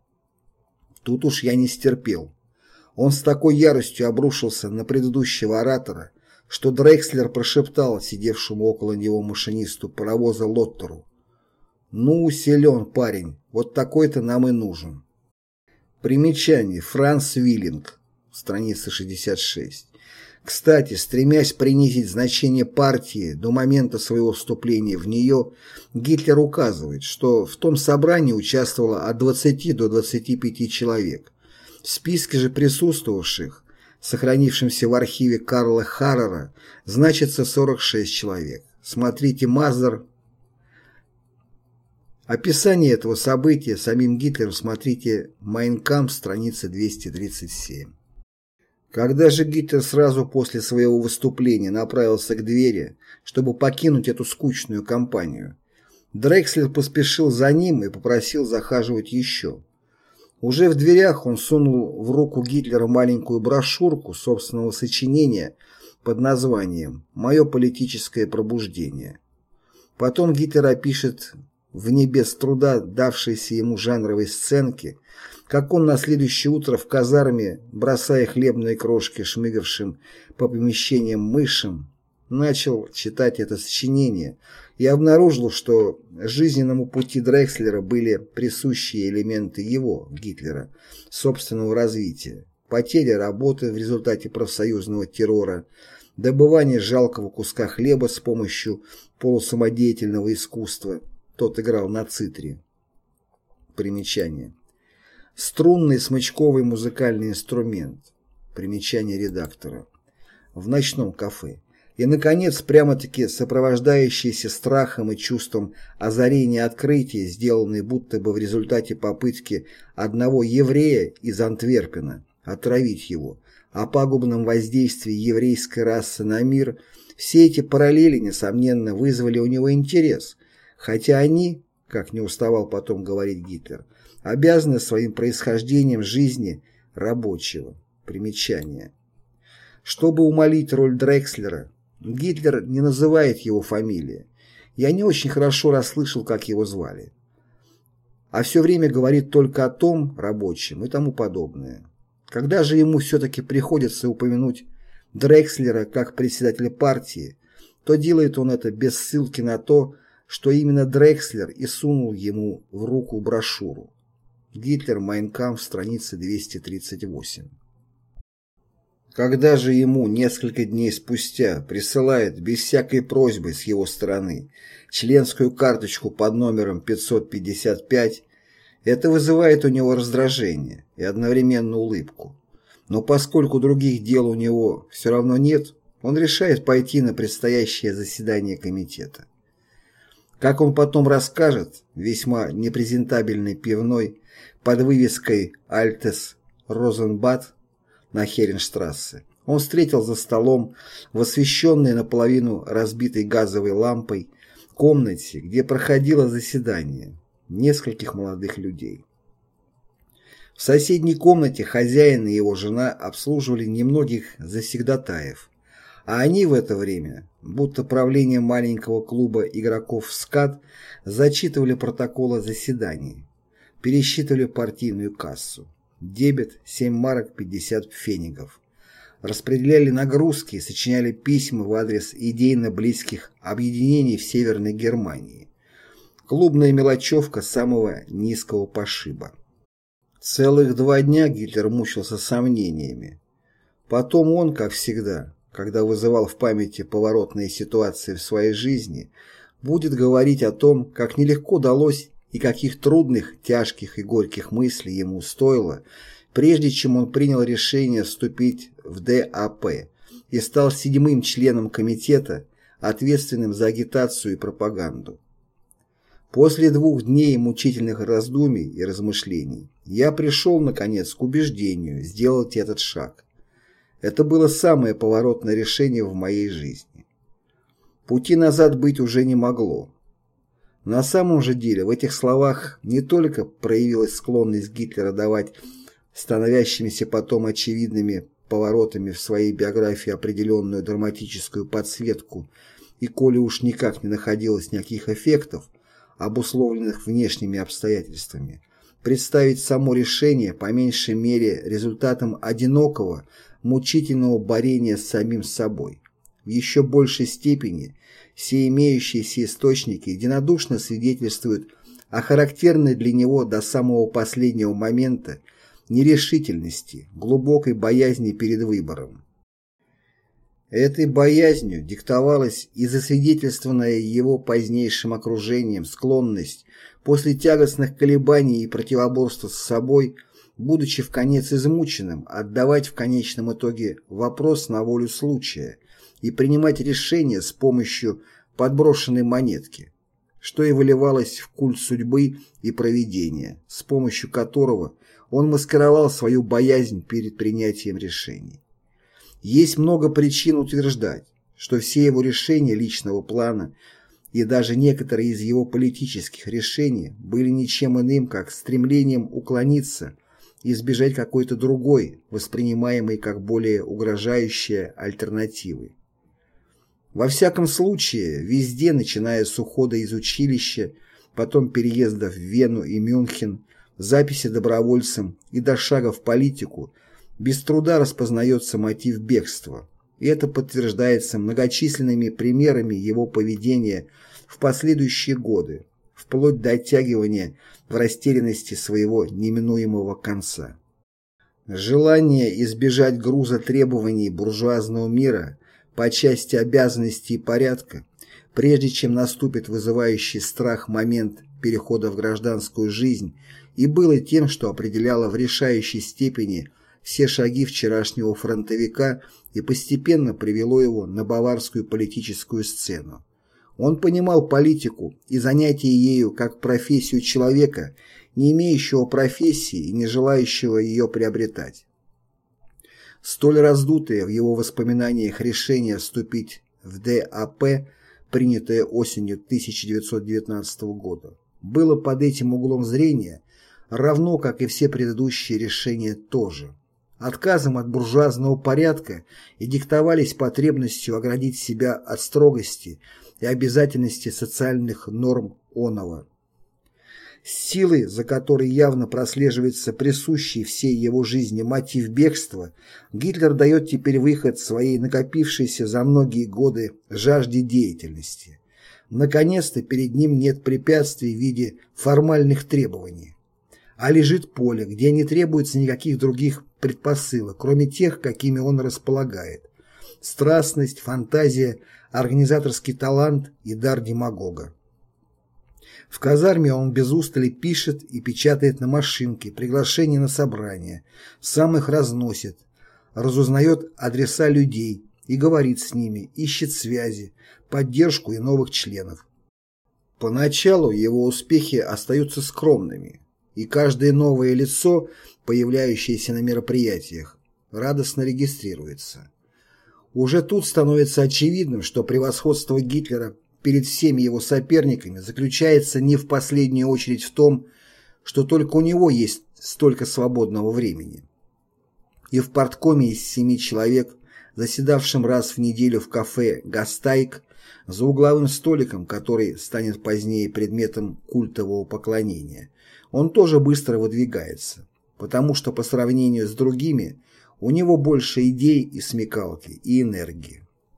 Тут уж я не стерпел. Он с такой яростью обрушился на предыдущего оратора, что Дрекслер прошептал сидевшему около него машинисту паровоза Лоттеру: «Ну, силен парень, вот такой-то нам и нужен». Примечание. Франц Виллинг. Страница 66. Кстати, стремясь принизить значение партии до момента своего вступления в нее, Гитлер указывает, что в том собрании участвовало от 20 до 25 человек. В списке же присутствовавших, сохранившемся в архиве Карла Харрера, значится 46 человек. Смотрите Мазер. Описание этого события самим Гитлером смотрите «Майн кампф», страница 237. Когда же Гитлер сразу после своего выступления направился к двери, чтобы покинуть эту скучную компанию, Дрекслер поспешил за ним и попросил захаживать еще. Уже в дверях он сунул в руку Гитлера маленькую брошюрку собственного сочинения под названием «Мое политическое пробуждение». Потом Гитлер опишет в не без труда давшиеся ему жанровые сценки, как он на следующее утро в казарме, бросая хлебные крошки шмыгавшим по помещениям мышам, начал читать это сочинение и обнаружил, что жизненному пути Дрекслера были присущие элементы его, Гитлера, собственного развития, потеря работы в результате профсоюзного террора, добывание жалкого куска хлеба с помощью полусамодеятельного искусства. Тот играл на цитре. Примечание. Струнный смычковый музыкальный инструмент. Примечание редактора. В ночном кафе. И, наконец, прямо-таки сопровождающийся страхом и чувством озарения открытия, сделанные будто бы в результате попытки одного еврея из Антверпена отравить его, о пагубном воздействии еврейской расы на мир, все эти параллели, несомненно, вызвали у него интерес, хотя они, как не уставал потом говорить Гитлер, обязаны своим происхождением жизни рабочего. Примечание. Чтобы умалить роль Дрекслера, Гитлер не называет его фамилии. Я не очень хорошо расслышал, как его звали. А все время говорит только о том, рабочем и тому подобное. Когда же ему все-таки приходится упомянуть Дрекслера как председателя партии, то делает он это без ссылки на то, что именно Дрекслер и сунул ему в руку брошюру. Гитлер, Майн кампф, страница 238. Когда же ему несколько дней спустя присылает без всякой просьбы с его стороны членскую карточку под номером 555, это вызывает у него раздражение и одновременно улыбку. Но поскольку других дел у него все равно нет, он решает пойти на предстоящее заседание комитета. Как он потом расскажет, весьма непрезентабельной пивной под вывеской «Альтес Розенбад» на Херенштрассе, он встретил за столом в освещенной наполовину разбитой газовой лампой комнате, где проходило заседание, нескольких молодых людей. В соседней комнате хозяин и его жена обслуживали немногих завсегдатаев, а они в это время, будто правление маленького клуба игроков в скат, зачитывали протоколы заседаний, пересчитывали партийную кассу. Дебет 7 марок 50 пфенигов. Распределяли нагрузки и сочиняли письма в адрес идейно близких объединений в Северной Германии. Клубная мелочевка самого низкого пошиба. Целых 2 дня Гитлер мучился сомнениями. Потом он, как всегда, когда вызывал в памяти поворотные ситуации в своей жизни, будет говорить о том, как нелегко далось и каких трудных, тяжких и горьких мыслей ему стоило, прежде чем он принял решение вступить в ДАП и стал 7-м членом комитета, ответственным за агитацию и пропаганду. После 2 дней мучительных раздумий и размышлений я пришел, наконец, к убеждению сделать этот шаг. Это было самое поворотное решение в моей жизни. Пути назад быть уже не могло. На самом же деле в этих словах не только проявилась склонность Гитлера давать становящимися потом очевидными поворотами в своей биографии определенную драматическую подсветку, и коли уж никак не находилось никаких эффектов, обусловленных внешними обстоятельствами, представить само решение по меньшей мере результатом одинокого, мучительного борения с самим собой. В еще большей степени все имеющиеся источники единодушно свидетельствуют о характерной для него до самого последнего момента нерешительности, глубокой боязни перед выбором. Этой боязнью диктовалась и засвидетельствованная его позднейшим окружением склонность после тягостных колебаний и противоборства с собой, будучи вконец измученным, отдавать в конечном итоге вопрос на волю случая и принимать решения с помощью подброшенной монетки, что и выливалось в культ судьбы и провидения, с помощью которого он маскировал свою боязнь перед принятием решений. Есть много причин утверждать, что все его решения личного плана и даже некоторые из его политических решений были ничем иным, как стремлением уклониться и избежать какой-то другой, воспринимаемой как более угрожающей альтернативы. Во всяком случае, везде, начиная с ухода из училища, потом переезда в Вену и Мюнхен, записи добровольцем и до шага в политику, без труда распознается мотив бегства, и это подтверждается многочисленными примерами его поведения в последующие годы, вплоть до оттягивания в растерянности своего неминуемого конца. Желание избежать груза требований буржуазного мира по части обязанностей и порядка, прежде чем наступит вызывающий страх момент перехода в гражданскую жизнь, и было тем, что определяло в решающей степени все шаги вчерашнего фронтовика и постепенно привело его на баварскую политическую сцену. Он понимал политику и занятие ею как профессию человека, не имеющего профессии и не желающего ее приобретать. Столь раздутое в его воспоминаниях решение вступить в ДАП, принятое осенью 1919 года, было под этим углом зрения, равно как и все предыдущие решения тоже, отказом от буржуазного порядка и диктовались потребностью оградить себя от строгости и обязательности социальных норм оного. Силой, за которой явно прослеживается присущий всей его жизни мотив бегства, Гитлер дает теперь выход своей накопившейся за многие годы жажде деятельности. Наконец-то перед ним нет препятствий в виде формальных требований, а лежит поле, где не требуется никаких других предпосылок, кроме тех, какими он располагает: страстность, фантазия, организаторский талант и дар демагога. В казарме он без устали пишет и печатает на машинке приглашения на собрания, сам их разносит, разузнает адреса людей и говорит с ними, ищет связи, поддержку и новых членов. Поначалу его успехи остаются скромными, и каждое новое лицо, появляющееся на мероприятиях, радостно регистрируется. Уже тут становится очевидным, что превосходство Гитлера перед всеми его соперниками заключается не в последнюю очередь в том, что только у него есть столько свободного времени. И в парткоме из 7 человек, заседавшим раз в неделю в кафе «Гастайк», за угловым столиком, который станет позднее предметом культового поклонения, он тоже быстро выдвигается, потому что по сравнению с другими у него больше идей и смекалки, и энергии.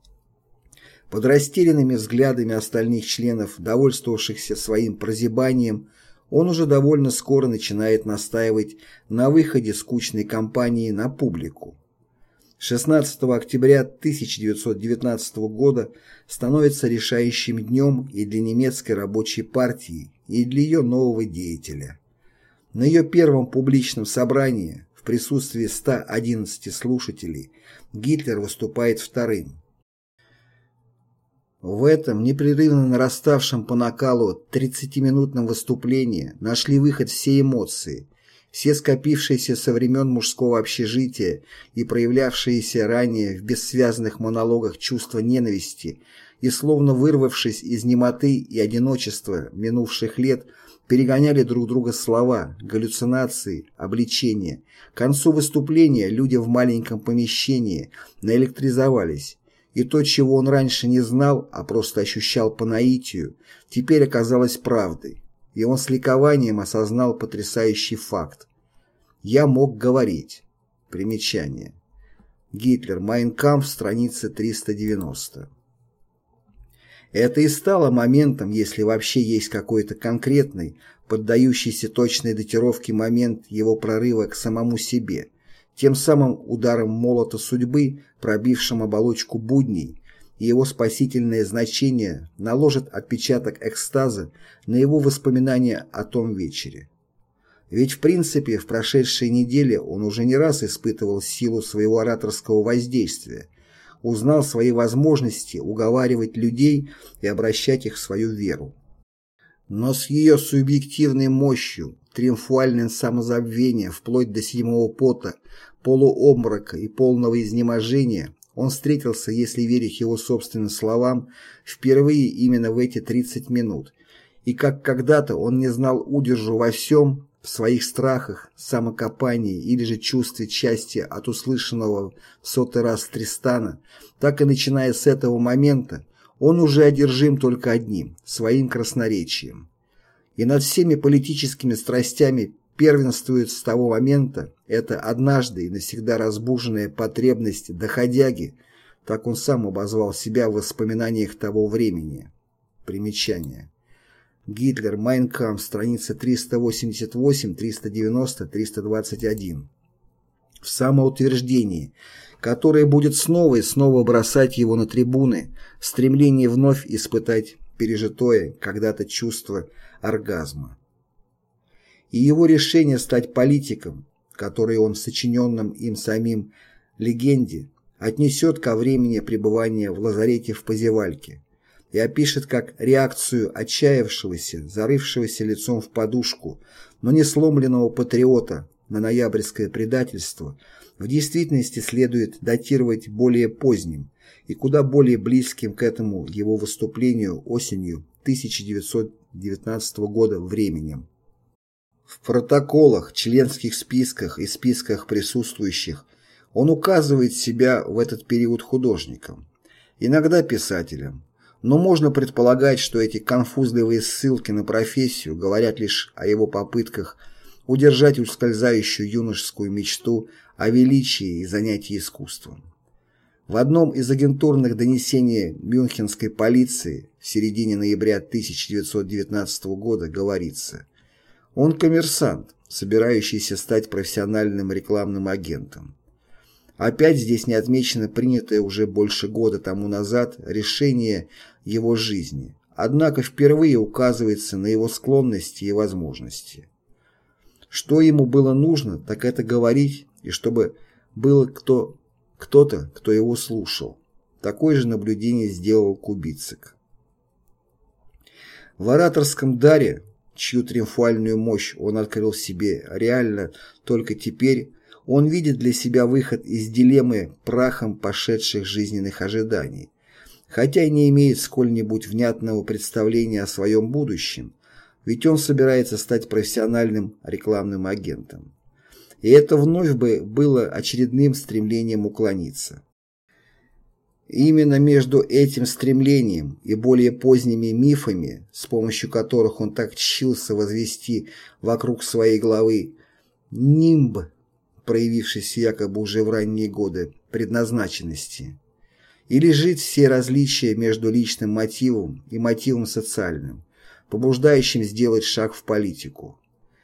Под растерянными взглядами остальных членов, довольствовавшихся своим прозябанием, он уже довольно скоро начинает настаивать на выходе скучной кампании на публику. 16 октября 1919 года становится решающим днем и для немецкой рабочей партии, и для ее нового деятеля. На ее первом публичном собрании, в присутствии 111 слушателей, Гитлер выступает вторым. В этом непрерывно нараставшем по накалу 30-минутном выступлении нашли выход все эмоции, все скопившиеся со времен мужского общежития и проявлявшиеся ранее в бессвязных монологах чувства ненависти, и словно вырвавшись из немоты и одиночества минувших лет, перегоняли друг друга слова, галлюцинации, обличения. К концу выступления люди в маленьком помещении наэлектризовались, и то, чего он раньше не знал, а просто ощущал по наитию, теперь оказалось правдой, и он с ликованием осознал потрясающий факт. «Я мог говорить». Примечание. Гитлер. Mein Kampf, страница 390. Это и стало моментом, если вообще есть какой-то конкретный, поддающийся точной датировке момент его прорыва к самому себе, тем самым ударом молота судьбы, пробившим оболочку будней, и его спасительное значение наложит отпечаток экстаза на его воспоминания о том вечере. Ведь в принципе в прошедшей неделе он уже не раз испытывал силу своего ораторского воздействия, узнал свои возможности уговаривать людей и обращать их в свою веру. Но с ее субъективной мощью, триумфальным самозабвением вплоть до седьмого пота, полуобморока и полного изнеможения он встретился, если верить его собственным словам, впервые именно в эти 30 минут, и как когда-то он не знал удержу во всем, в своих страхах, самокопании или же чувстве счастья от услышанного в 100-й раз Тристана, так и начиная с этого момента, он уже одержим только одним – своим красноречием. И над всеми политическими страстями первенствует с того момента, это однажды и навсегда разбуженная потребность доходяги, так он сам обозвал себя в воспоминаниях того времени. Примечание. Гитлер, Mein Kampf, страницы 388, 390, 321. В самоутверждении, которое будет снова и снова бросать его на трибуны, в стремлении вновь испытать пережитое когда-то чувство оргазма. И его решение стать политиком, который он в сочиненном им самим легенде отнесет ко времени пребывания в лазарете в Позевальке и опишет как реакцию отчаявшегося, зарывшегося лицом в подушку, но не сломленного патриота на ноябрьское предательство, в действительности следует датировать более поздним и куда более близким к этому его выступлению осенью 1919 года временем. В протоколах, членских списках и списках присутствующих он указывает себя в этот период художником, иногда писателем, но можно предполагать, что эти конфузливые ссылки на профессию говорят лишь о его попытках удержать ускользающую юношескую мечту о величии и занятии искусством. В одном из агентурных донесений мюнхенской полиции в середине ноября 1919 года говорится: «Он коммерсант, собирающийся стать профессиональным рекламным агентом». Опять здесь не отмечено принятое уже больше года тому назад решение его жизни, однако впервые указывается на его склонности и возможности. Что ему было нужно, так это говорить, и чтобы был кто-то, кто его слушал. Такое же наблюдение сделал Кубицик. В ораторском даре, чью триумфальную мощь он открыл в себе реально только теперь, он видит для себя выход из дилеммы прахом пошедших жизненных ожиданий, хотя и не имеет сколь-нибудь внятного представления о своем будущем, ведь он собирается стать профессиональным рекламным агентом. И это вновь бы было очередным стремлением уклониться. И именно между этим стремлением и более поздними мифами, с помощью которых он так тщился возвести вокруг своей головы нимб, проявившийся якобы уже в ранние годы предназначенности, и лежит все различия между личным мотивом и мотивом социальным, побуждающим сделать шаг в политику.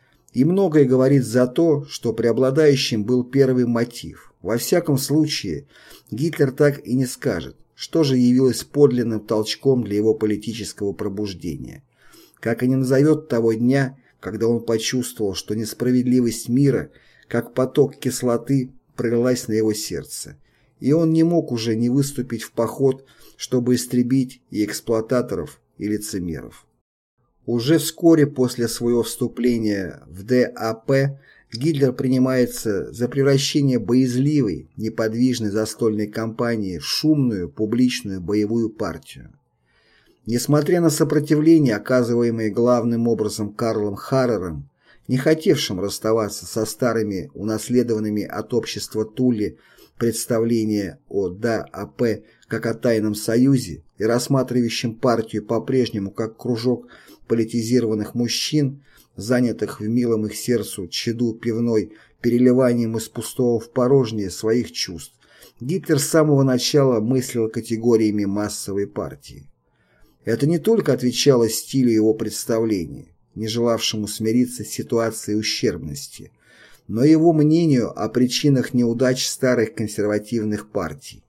И многое говорит за то, что преобладающим был первый мотив. Во всяком случае, Гитлер так и не скажет, что же явилось подлинным толчком для его политического пробуждения, как и не назовет того дня, когда он почувствовал, что несправедливость мира, как поток кислоты, пролилась на его сердце, и он не мог уже не выступить в поход, чтобы истребить и эксплуататоров, и лицемеров. Уже вскоре после своего вступления в ДАП Гитлер принимается за превращение боязливой, неподвижной застольной кампании в шумную, публичную боевую партию. Несмотря на сопротивление, оказываемое главным образом Карлом Харрером, не хотевшим расставаться со старыми, унаследованными от общества Тулли представления о ДАП как о тайном союзе и рассматривающим партию по-прежнему как кружок политизированных мужчин, занятых в милом их сердцу чаду пивной переливанием из пустого в порожнее своих чувств, Гитлер с самого начала мыслил категориями массовой партии. Это не только отвечало стилю его представления, не желавшему смириться с ситуацией ущербности, но и его мнению о причинах неудач старых консервативных партий.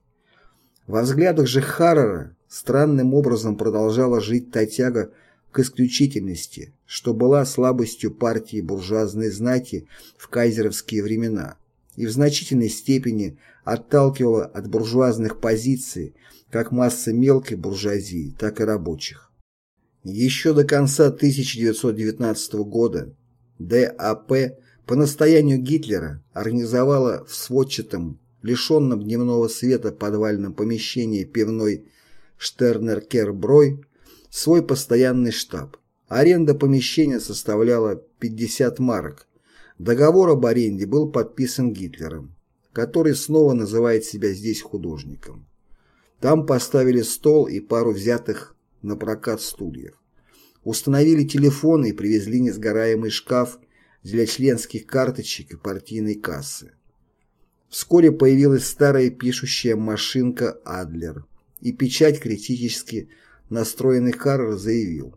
Во взглядах же Харрера странным образом продолжала жить та тяга к исключительности, что была слабостью партии буржуазной знати в кайзеровские времена и в значительной степени отталкивала от буржуазных позиций как массы мелкой буржуазии, так и рабочих. Еще до конца 1919 года ДАП по настоянию Гитлера организовала в сводчатом, лишенном дневного света подвальном помещении пивной Штернеркерброй свой постоянный штаб. Аренда помещения составляла 50 марок. Договор об аренде был подписан Гитлером, который снова называет себя здесь художником. Там поставили стол и пару взятых на прокат стульев. Установили телефоны и привезли несгораемый шкаф для членских карточек и партийной кассы. Вскоре появилась старая пишущая машинка «Адлер», и печать критически настроенный Харрер заявил: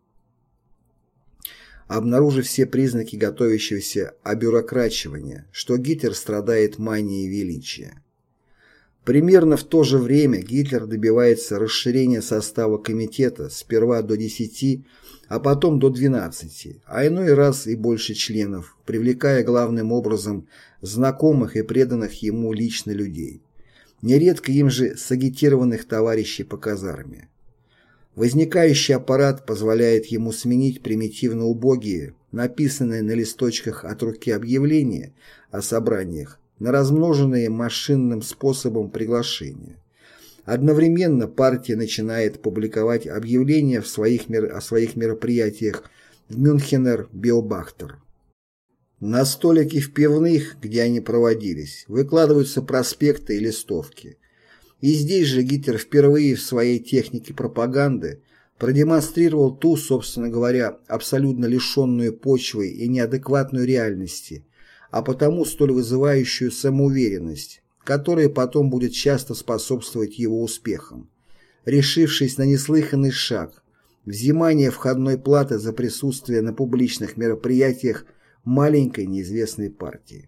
обнаружив все признаки готовящегося обюрокрачивания, что Гитлер страдает манией величия. Примерно в то же время Гитлер добивается расширения состава комитета сперва до 10, а потом до 12, а иной раз и больше членов, привлекая главным образом знакомых и преданных ему лично людей, нередко им же сагитированных товарищей по казарме. Возникающий аппарат позволяет ему сменить примитивно убогие, написанные на листочках от руки объявления о собраниях, на размноженные машинным способом приглашения. Одновременно партия начинает публиковать объявления о своих мероприятиях в Мюнхенер Биобахтер. На столике в пивных, где они проводились, выкладываются проспекты и листовки. И здесь же Гитлер впервые в своей технике пропаганды продемонстрировал ту, собственно говоря, абсолютно лишенную почвы и неадекватную реальности, а потому столь вызывающую самоуверенность, которая потом будет часто способствовать его успехам, решившись на неслыханный шаг – взимание входной платы за присутствие на публичных мероприятиях маленькой неизвестной партии.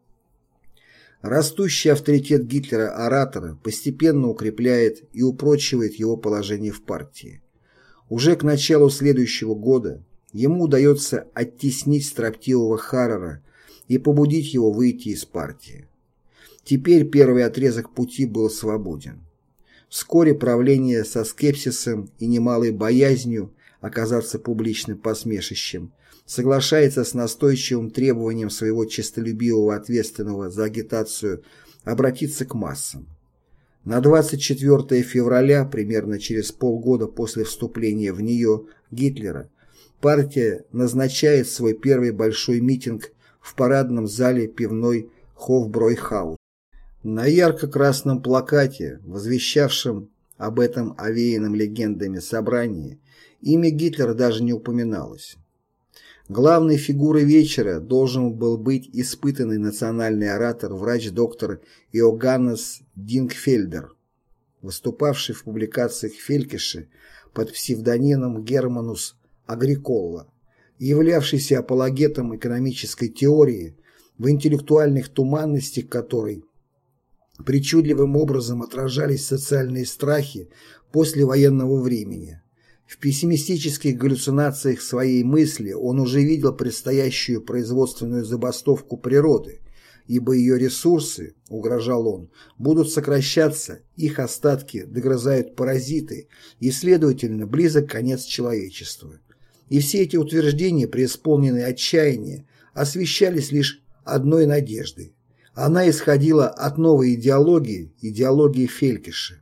Растущий авторитет Гитлера-оратора постепенно укрепляет и упрочивает его положение в партии. Уже к началу следующего года ему удается оттеснить строптивого Харрера и побудить его выйти из партии. Теперь первый отрезок пути был свободен. Вскоре правление со скепсисом и немалой боязнью оказаться публичным посмешищем соглашается с настойчивым требованием своего честолюбивого ответственного за агитацию обратиться к массам. На 24 февраля, примерно через полгода после вступления в нее Гитлера, партия назначает свой первый большой митинг в парадном зале пивной Хофбройхаус. На ярко-красном плакате, возвещавшем об этом овеянном легендами собрании, имя Гитлера даже не упоминалось. Главной фигурой вечера должен был быть испытанный национальный оратор, врач-доктор Иоганнес Дингфельдер, выступавший в публикациях Фелькише под псевдонимом Германус Агрикола, и являвшийся апологетом экономической теории, в интеллектуальных туманностях которой причудливым образом отражались социальные страхи послевоенного времени. В пессимистических галлюцинациях своей мысли он уже видел предстоящую производственную забастовку природы, ибо ее ресурсы, угрожал он, будут сокращаться, их остатки догрызают паразиты, и, следовательно, близок конец человечества. И все эти утверждения, преисполненные отчаяния, освещались лишь одной надеждой. Она исходила от новой идеологии Фелькиша.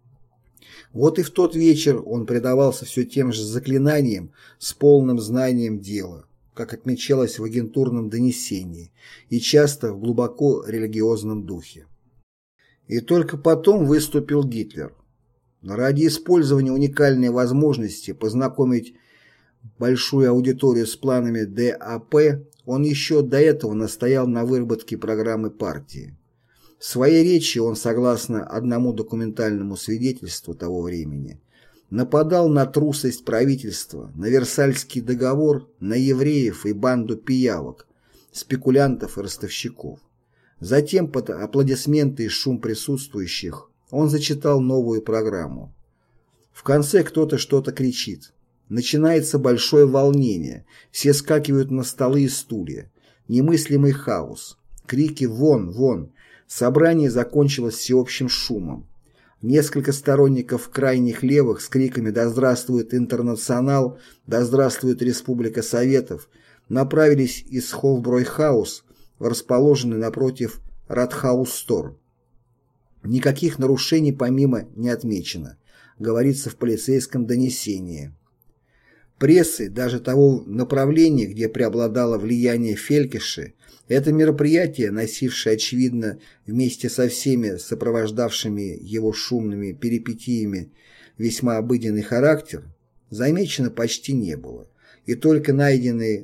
Вот и в тот вечер он предавался все тем же заклинаниям с полным знанием дела, как отмечалось в агентурном донесении, и часто в глубоко религиозном духе. И только потом выступил Гитлер. Ради использования уникальной возможности познакомить большую аудиторию с планами ДАП, он еще до этого настоял на выработке программы партии. В своей речи он, согласно одному документальному свидетельству того времени, нападал на трусость правительства, на Версальский договор, на евреев и банду пиявок, спекулянтов и ростовщиков. Затем под аплодисменты и шум присутствующих он зачитал новую программу. В конце кто-то что-то кричит. Начинается большое волнение, все скакивают на столы и стулья. Немыслимый хаос. Крики «Вон! Вон!». Собрание закончилось всеобщим шумом. Несколько сторонников крайних левых с криками «Да здравствует Интернационал! Да здравствует Республика Советов!» направились из Хофбройхаус в расположенный напротив Ратхаус-Стор. Никаких нарушений помимо не отмечено, говорится в полицейском донесении. Прессы, даже того направления, где преобладало влияние Фелькиша, это мероприятие, носившее, очевидно, вместе со всеми сопровождавшими его шумными перипетиями весьма обыденный характер, замечено почти не было, и только найденные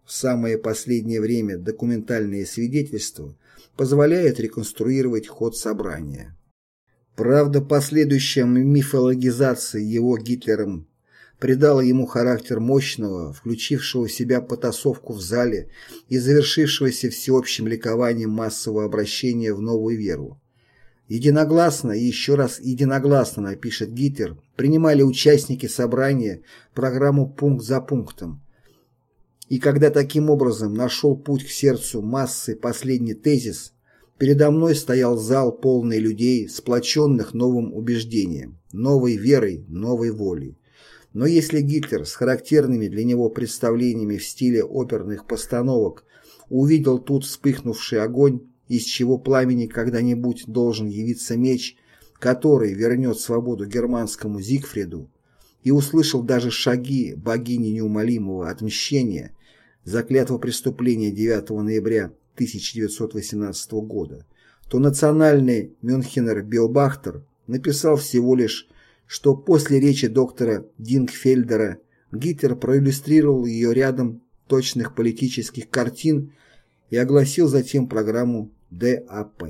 в самое последнее время документальные свидетельства позволяют реконструировать ход собрания. Правда, последующая мифологизация его Гитлером придала ему характер мощного, включившего в себя потасовку в зале и завершившегося всеобщим ликованием массового обращения в новую веру. Единогласно и еще раз единогласно, напишет Гитлер, принимали участники собрания программу пункт за пунктом. И когда таким образом нашел путь к сердцу массы последний тезис, передо мной стоял зал, полный людей, сплоченных новым убеждением, новой верой, новой волей. Но если Гитлер с характерными для него представлениями в стиле оперных постановок увидел тут вспыхнувший огонь, из чего пламени когда-нибудь должен явиться меч, который вернет свободу германскому Зигфриду, и услышал даже шаги богини неумолимого отмщения за клятвопреступление 9 ноября 1918 года, то национальный Мюнхенер Беобахтер написал всего лишь, что после речи доктора Дингфельдера Гитлер проиллюстрировал ее рядом точных политических картин и огласил затем программу ДАП.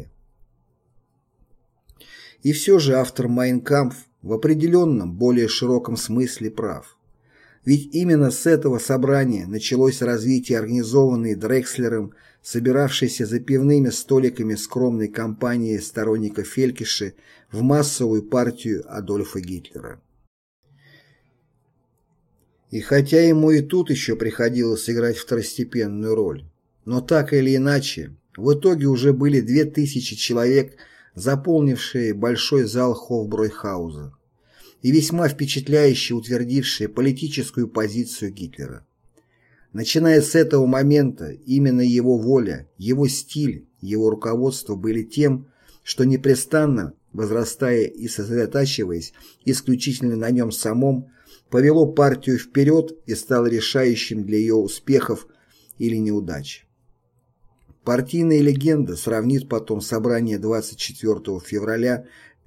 И все же автор «Майн кампф» в определенном, более широком смысле прав. Ведь именно с этого собрания началось развитие организованной Дрекслером, собиравшейся за пивными столиками скромной компании сторонников Фелькиша в массовую партию Адольфа Гитлера. И хотя ему и тут еще приходилось играть второстепенную роль, но так или иначе, в итоге уже были 2000 человек, заполнившие большой зал Хофбройхауза и весьма впечатляюще утвердившие политическую позицию Гитлера. Начиная с этого момента, именно его воля, его стиль, его руководство были тем, что непрестанно, возрастая и сосредотачиваясь исключительно на нем самом, повело партию вперед и стало решающим для ее успехов или неудач. Партийная легенда сравнит потом собрание 24 февраля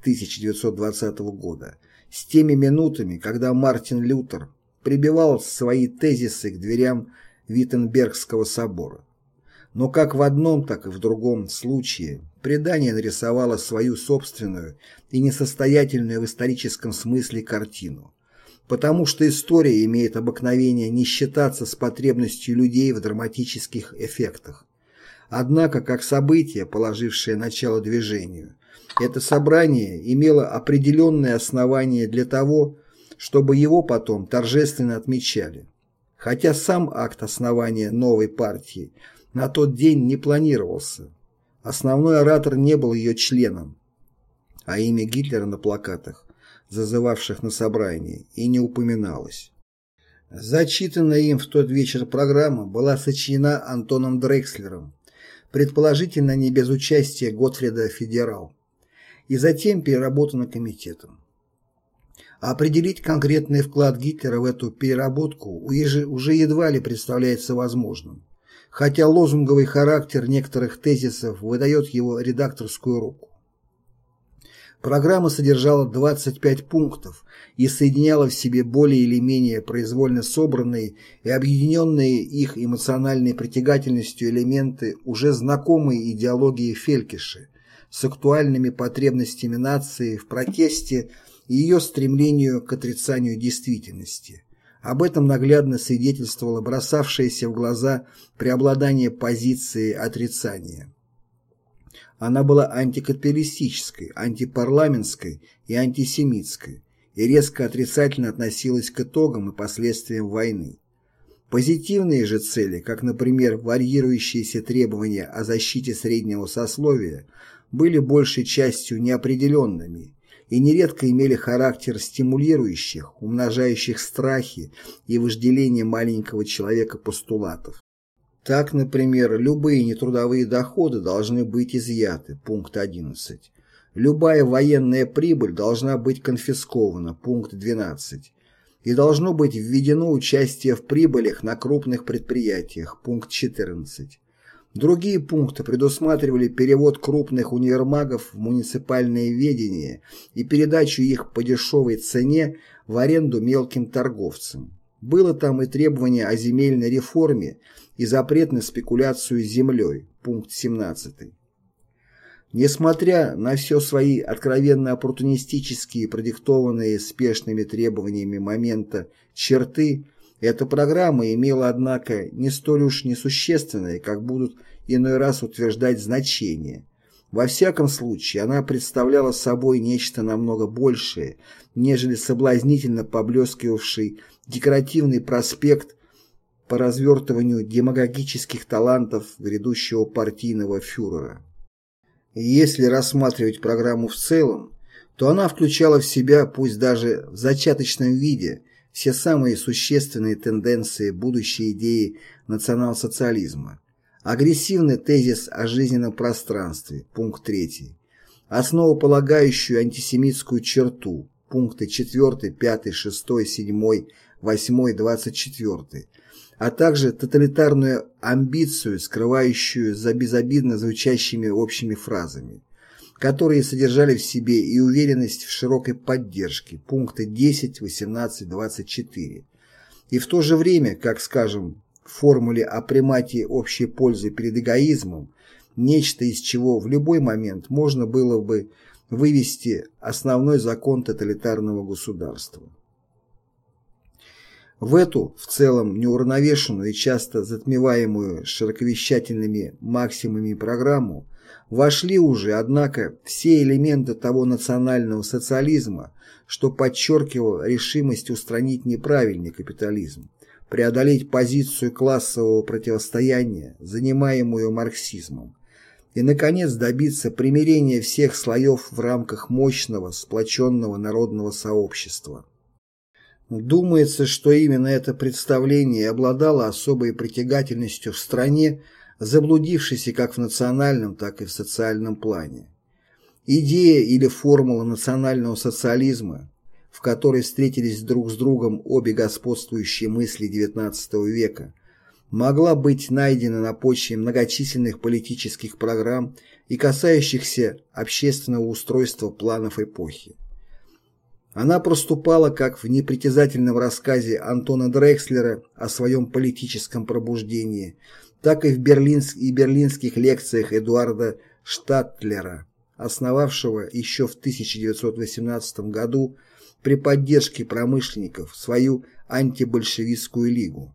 1920 года с теми минутами, когда Мартин Лютер прибивал свои тезисы к дверям Виттенбергского собора. Но как в одном, так и в другом случае предание нарисовало свою собственную и несостоятельную в историческом смысле картину, потому что история имеет обыкновение не считаться с потребностью людей в драматических эффектах. Однако, как событие, положившее начало движению, это собрание имело определенные основания для того, чтобы его потом торжественно отмечали. Хотя сам акт основания новой партии на тот день не планировался. Основной оратор не был ее членом, а имя Гитлера на плакатах, зазывавших на собрание, и не упоминалось. Зачитанная им в тот вечер программа была сочинена Антоном Дрекслером, предположительно не без участия Готфрида Федерал, и затем переработана комитетом. Определить конкретный вклад Гитлера в эту переработку уже едва ли представляется возможным, хотя лозунговый характер некоторых тезисов выдает его редакторскую руку. Программа содержала 25 пунктов и соединяла в себе более или менее произвольно собранные и объединенные их эмоциональной притягательностью элементы уже знакомой идеологии Фелькиша с актуальными потребностями нации в протесте и ее стремлению к отрицанию действительности. Об этом наглядно свидетельствовало бросавшееся в глаза преобладание позиции отрицания. Она была антикапиталистической, антипарламентской и антисемитской и резко отрицательно относилась к итогам и последствиям войны. Позитивные же цели, как, например, варьирующиеся требования о защите среднего сословия, были большей частью неопределенными и нередко имели характер стимулирующих, умножающих страхи и вожделение маленького человека постулатов. Так, например, любые нетрудовые доходы должны быть изъяты, пункт 11. Любая военная прибыль должна быть конфискована, пункт 12. И должно быть введено участие в прибылях на крупных предприятиях, пункт 14. Другие пункты предусматривали перевод крупных универмагов в муниципальное ведение и передачу их по дешевой цене в аренду мелким торговцам. Было там и требование о земельной реформе и запрет на спекуляцию с землей, пункт 17. Несмотря на все свои откровенно оппортунистические, продиктованные спешными требованиями момента черты, эта программа имела, однако, не столь уж несущественное, как будут иной раз утверждать, значение. Во всяком случае, она представляла собой нечто намного большее, нежели соблазнительно поблескивавший декоративный проспект по развертыванию демагогических талантов грядущего партийного фюрера. И если рассматривать программу в целом, то она включала в себя, пусть даже в зачаточном виде, все самые существенные тенденции будущей идеи национал-социализма. Агрессивный тезис о жизненном пространстве, пункт 3. Основополагающую антисемитскую черту, пункты 4, 5, 6, 7, 8, 24, а также тоталитарную амбицию, скрывающую за безобидно звучащими общими фразами, которые содержали в себе и уверенность в широкой поддержке, пункты 10, 18, 24, и в то же время, как, скажем, в формуле о примате общей пользы перед эгоизмом, нечто, из чего в любой момент можно было бы вывести основной закон тоталитарного государства. В эту, в целом неуравновешенную и часто затмеваемую широковещательными максимумами программу вошли уже, однако, все элементы того национального социализма, что подчеркивал решимость устранить неправильный капитализм, преодолеть позицию классового противостояния, занимаемую марксизмом, и, наконец, добиться примирения всех слоев в рамках мощного, сплоченного народного сообщества. Думается, что именно это представление обладало особой притягательностью в стране, заблудившейся как в национальном, так и в социальном плане. Идея или формула национального социализма, в которой встретились друг с другом обе господствующие мысли XIX века, могла быть найдена на почве многочисленных политических программ и касающихся общественного устройства планов эпохи. Она проступала как в непритязательном рассказе Антона Дрекслера о своем политическом пробуждении, так и в берлинских лекциях Эдуарда Штатлера, основавшего еще в 1918 году при поддержке промышленников свою антибольшевистскую лигу.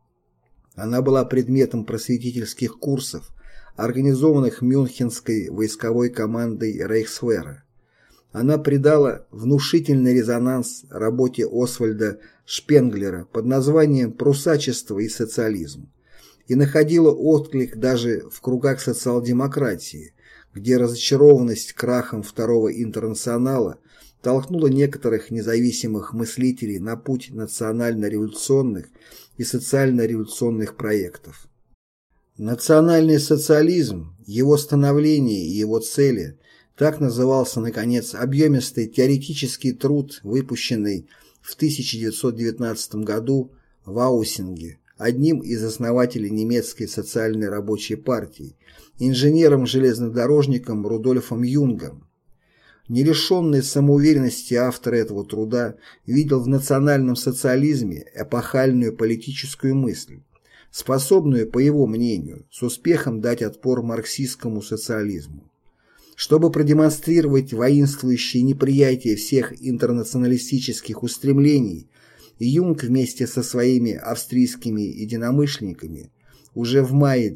Она была предметом просветительских курсов, организованных Мюнхенской войсковой командой Рейхсвера. Она придала внушительный резонанс работе Освальда Шпенглера под названием «Прусачество и социализм» и находила отклик даже в кругах социал-демократии, где разочарованность крахом Второго интернационала толкнула некоторых независимых мыслителей на путь национально-революционных и социально-революционных проектов. Национальный социализм, его становление и его цели – так назывался, наконец, объемистый теоретический труд, выпущенный в 1919 году в Аусинге, одним из основателей немецкой социальной рабочей партии, инженером-железнодорожником Рудольфом Юнгом. Не лишенный самоуверенности автор этого труда видел в национальном социализме эпохальную политическую мысль, способную, по его мнению, с успехом дать отпор марксистскому социализму. Чтобы продемонстрировать воинствующее неприятие всех интернационалистических устремлений, Юнг вместе со своими австрийскими единомышленниками уже в мае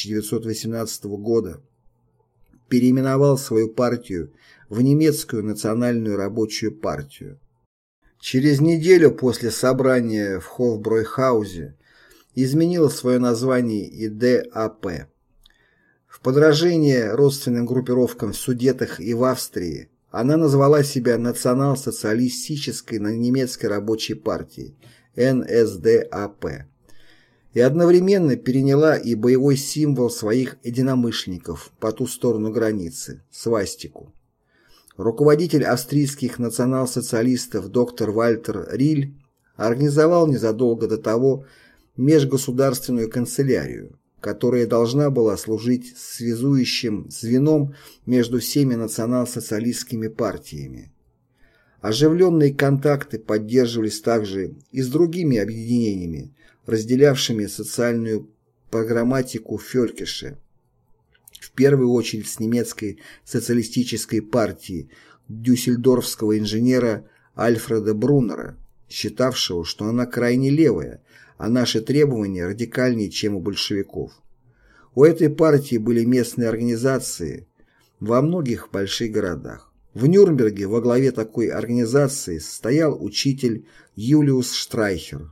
1918 года переименовал свою партию в немецкую национальную рабочую партию. Через неделю после собрания в Хофбройхаузе изменила свое название и ДАП. В подражение родственным группировкам в Судетах и в Австрии она назвала себя национал-социалистической немецкой рабочей партией НСДАП и одновременно переняла и боевой символ своих единомышленников по ту сторону границы – свастику. Руководитель австрийских национал-социалистов доктор Вальтер Риль организовал незадолго до того межгосударственную канцелярию, которая должна была служить связующим звеном между всеми национал-социалистскими партиями. Оживленные контакты поддерживались также и с другими объединениями, разделявшими социальную программатику Фелькиша, в первую очередь с немецкой социалистической партией дюссельдорфского инженера Альфреда Бруннера, считавшего, что она крайне левая, а наши требования радикальнее, чем у большевиков. У этой партии были местные организации во многих больших городах. В Нюрнберге во главе такой организации стоял учитель Юлиус Штрайхер.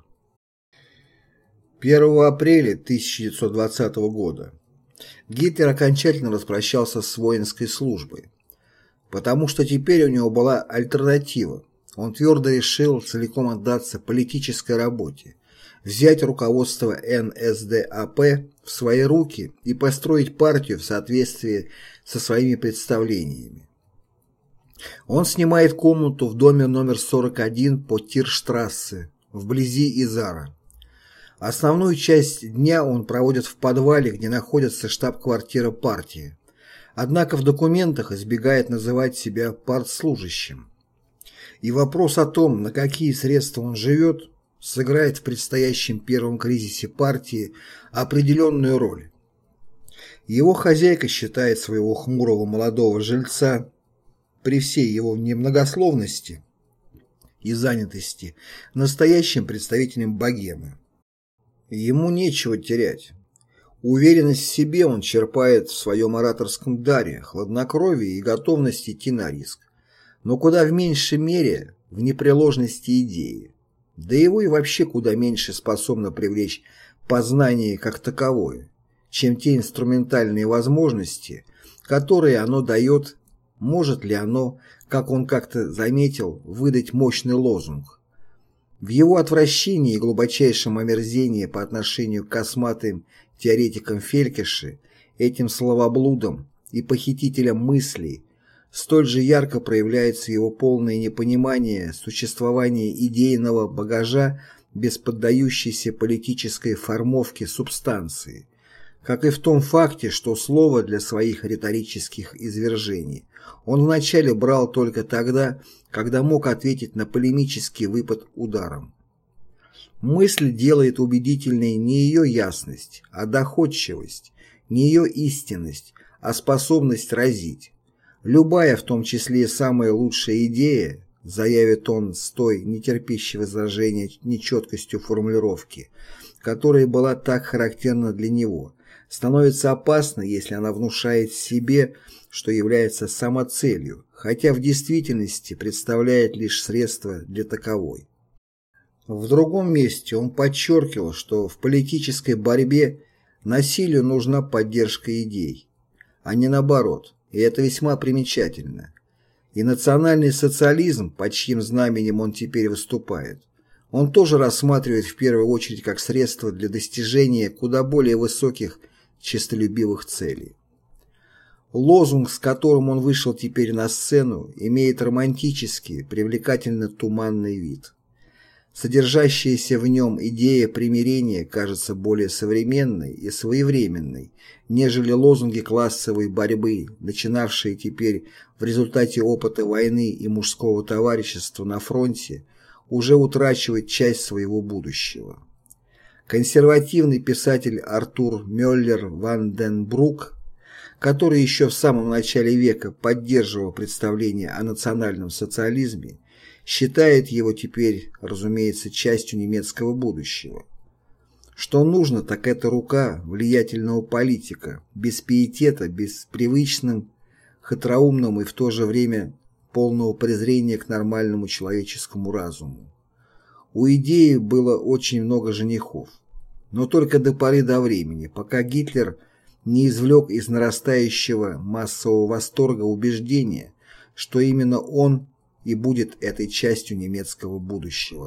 1 апреля 1920 года Гитлер окончательно распрощался с воинской службой, потому что теперь у него была альтернатива. Он твердо решил целиком отдаться политической работе, взять руководство НСДАП в свои руки и построить партию в соответствии со своими представлениями. Он снимает комнату в доме номер 41 по Тирштрассе, вблизи Изара. Основную часть дня он проводит в подвале, где находится штаб-квартира партии. Однако в документах избегает называть себя партслужащим. И вопрос о том, на какие средства он живет, сыграет в предстоящем первом кризисе партии определенную роль. Его хозяйка считает своего хмурого молодого жильца, при всей его немногословности и занятости, настоящим представителем богемы. Ему нечего терять. Уверенность в себе он черпает в своем ораторском даре, хладнокровии и готовности идти на риск, но куда в меньшей мере в непреложности идеи. Да его и вообще куда меньше способно привлечь познание как таковое, чем те инструментальные возможности, которые оно дает. Может ли оно, как он как-то заметил, выдать мощный лозунг? В его отвращении и глубочайшем омерзении по отношению к косматым теоретикам Фелькиша, этим словоблудам и похитителям мыслей, столь же ярко проявляется его полное непонимание существования идейного багажа без поддающейся политической формовке субстанции, как и в том факте, что слово для своих риторических извержений он вначале брал только тогда, когда мог ответить на полемический выпад ударом. Мысль делает убедительной не ее ясность, а доходчивость, не ее истинность, а способность разить. Любая, в том числе и самая лучшая идея, заявит он с той нетерпящей возражения нечеткостью формулировки, которая была так характерна для него, становится опасной, если она внушает себе, что является самоцелью, хотя в действительности представляет лишь средство для таковой. В другом месте он подчеркивал, что в политической борьбе насилию нужна поддержка идей, а не наоборот, и это весьма примечательно. И национальный социализм, под чьим знаменем он теперь выступает, он тоже рассматривает в первую очередь как средство для достижения куда более высоких честолюбивых целей. Лозунг, с которым он вышел теперь на сцену, имеет романтический, привлекательно туманный вид. Содержащаяся в нем идея примирения кажется более современной и своевременной, нежели лозунги классовой борьбы, начинавшие теперь в результате опыта войны и мужского товарищества на фронте уже утрачивать часть своего будущего. Консервативный писатель Артур Мёллер-Ванденбрук, который еще в самом начале века поддерживал представление о национальном социализме, считает его теперь, разумеется, частью немецкого будущего. Что нужно, так это рука влиятельного политика, без пиетета, без привычным, хитроумным и в то же время полного презрения к нормальному человеческому разуму. У идеи было очень много женихов, но только до поры до времени, пока Гитлер не извлек из нарастающего массового восторга убеждения, что именно он и будет этой частью немецкого будущего.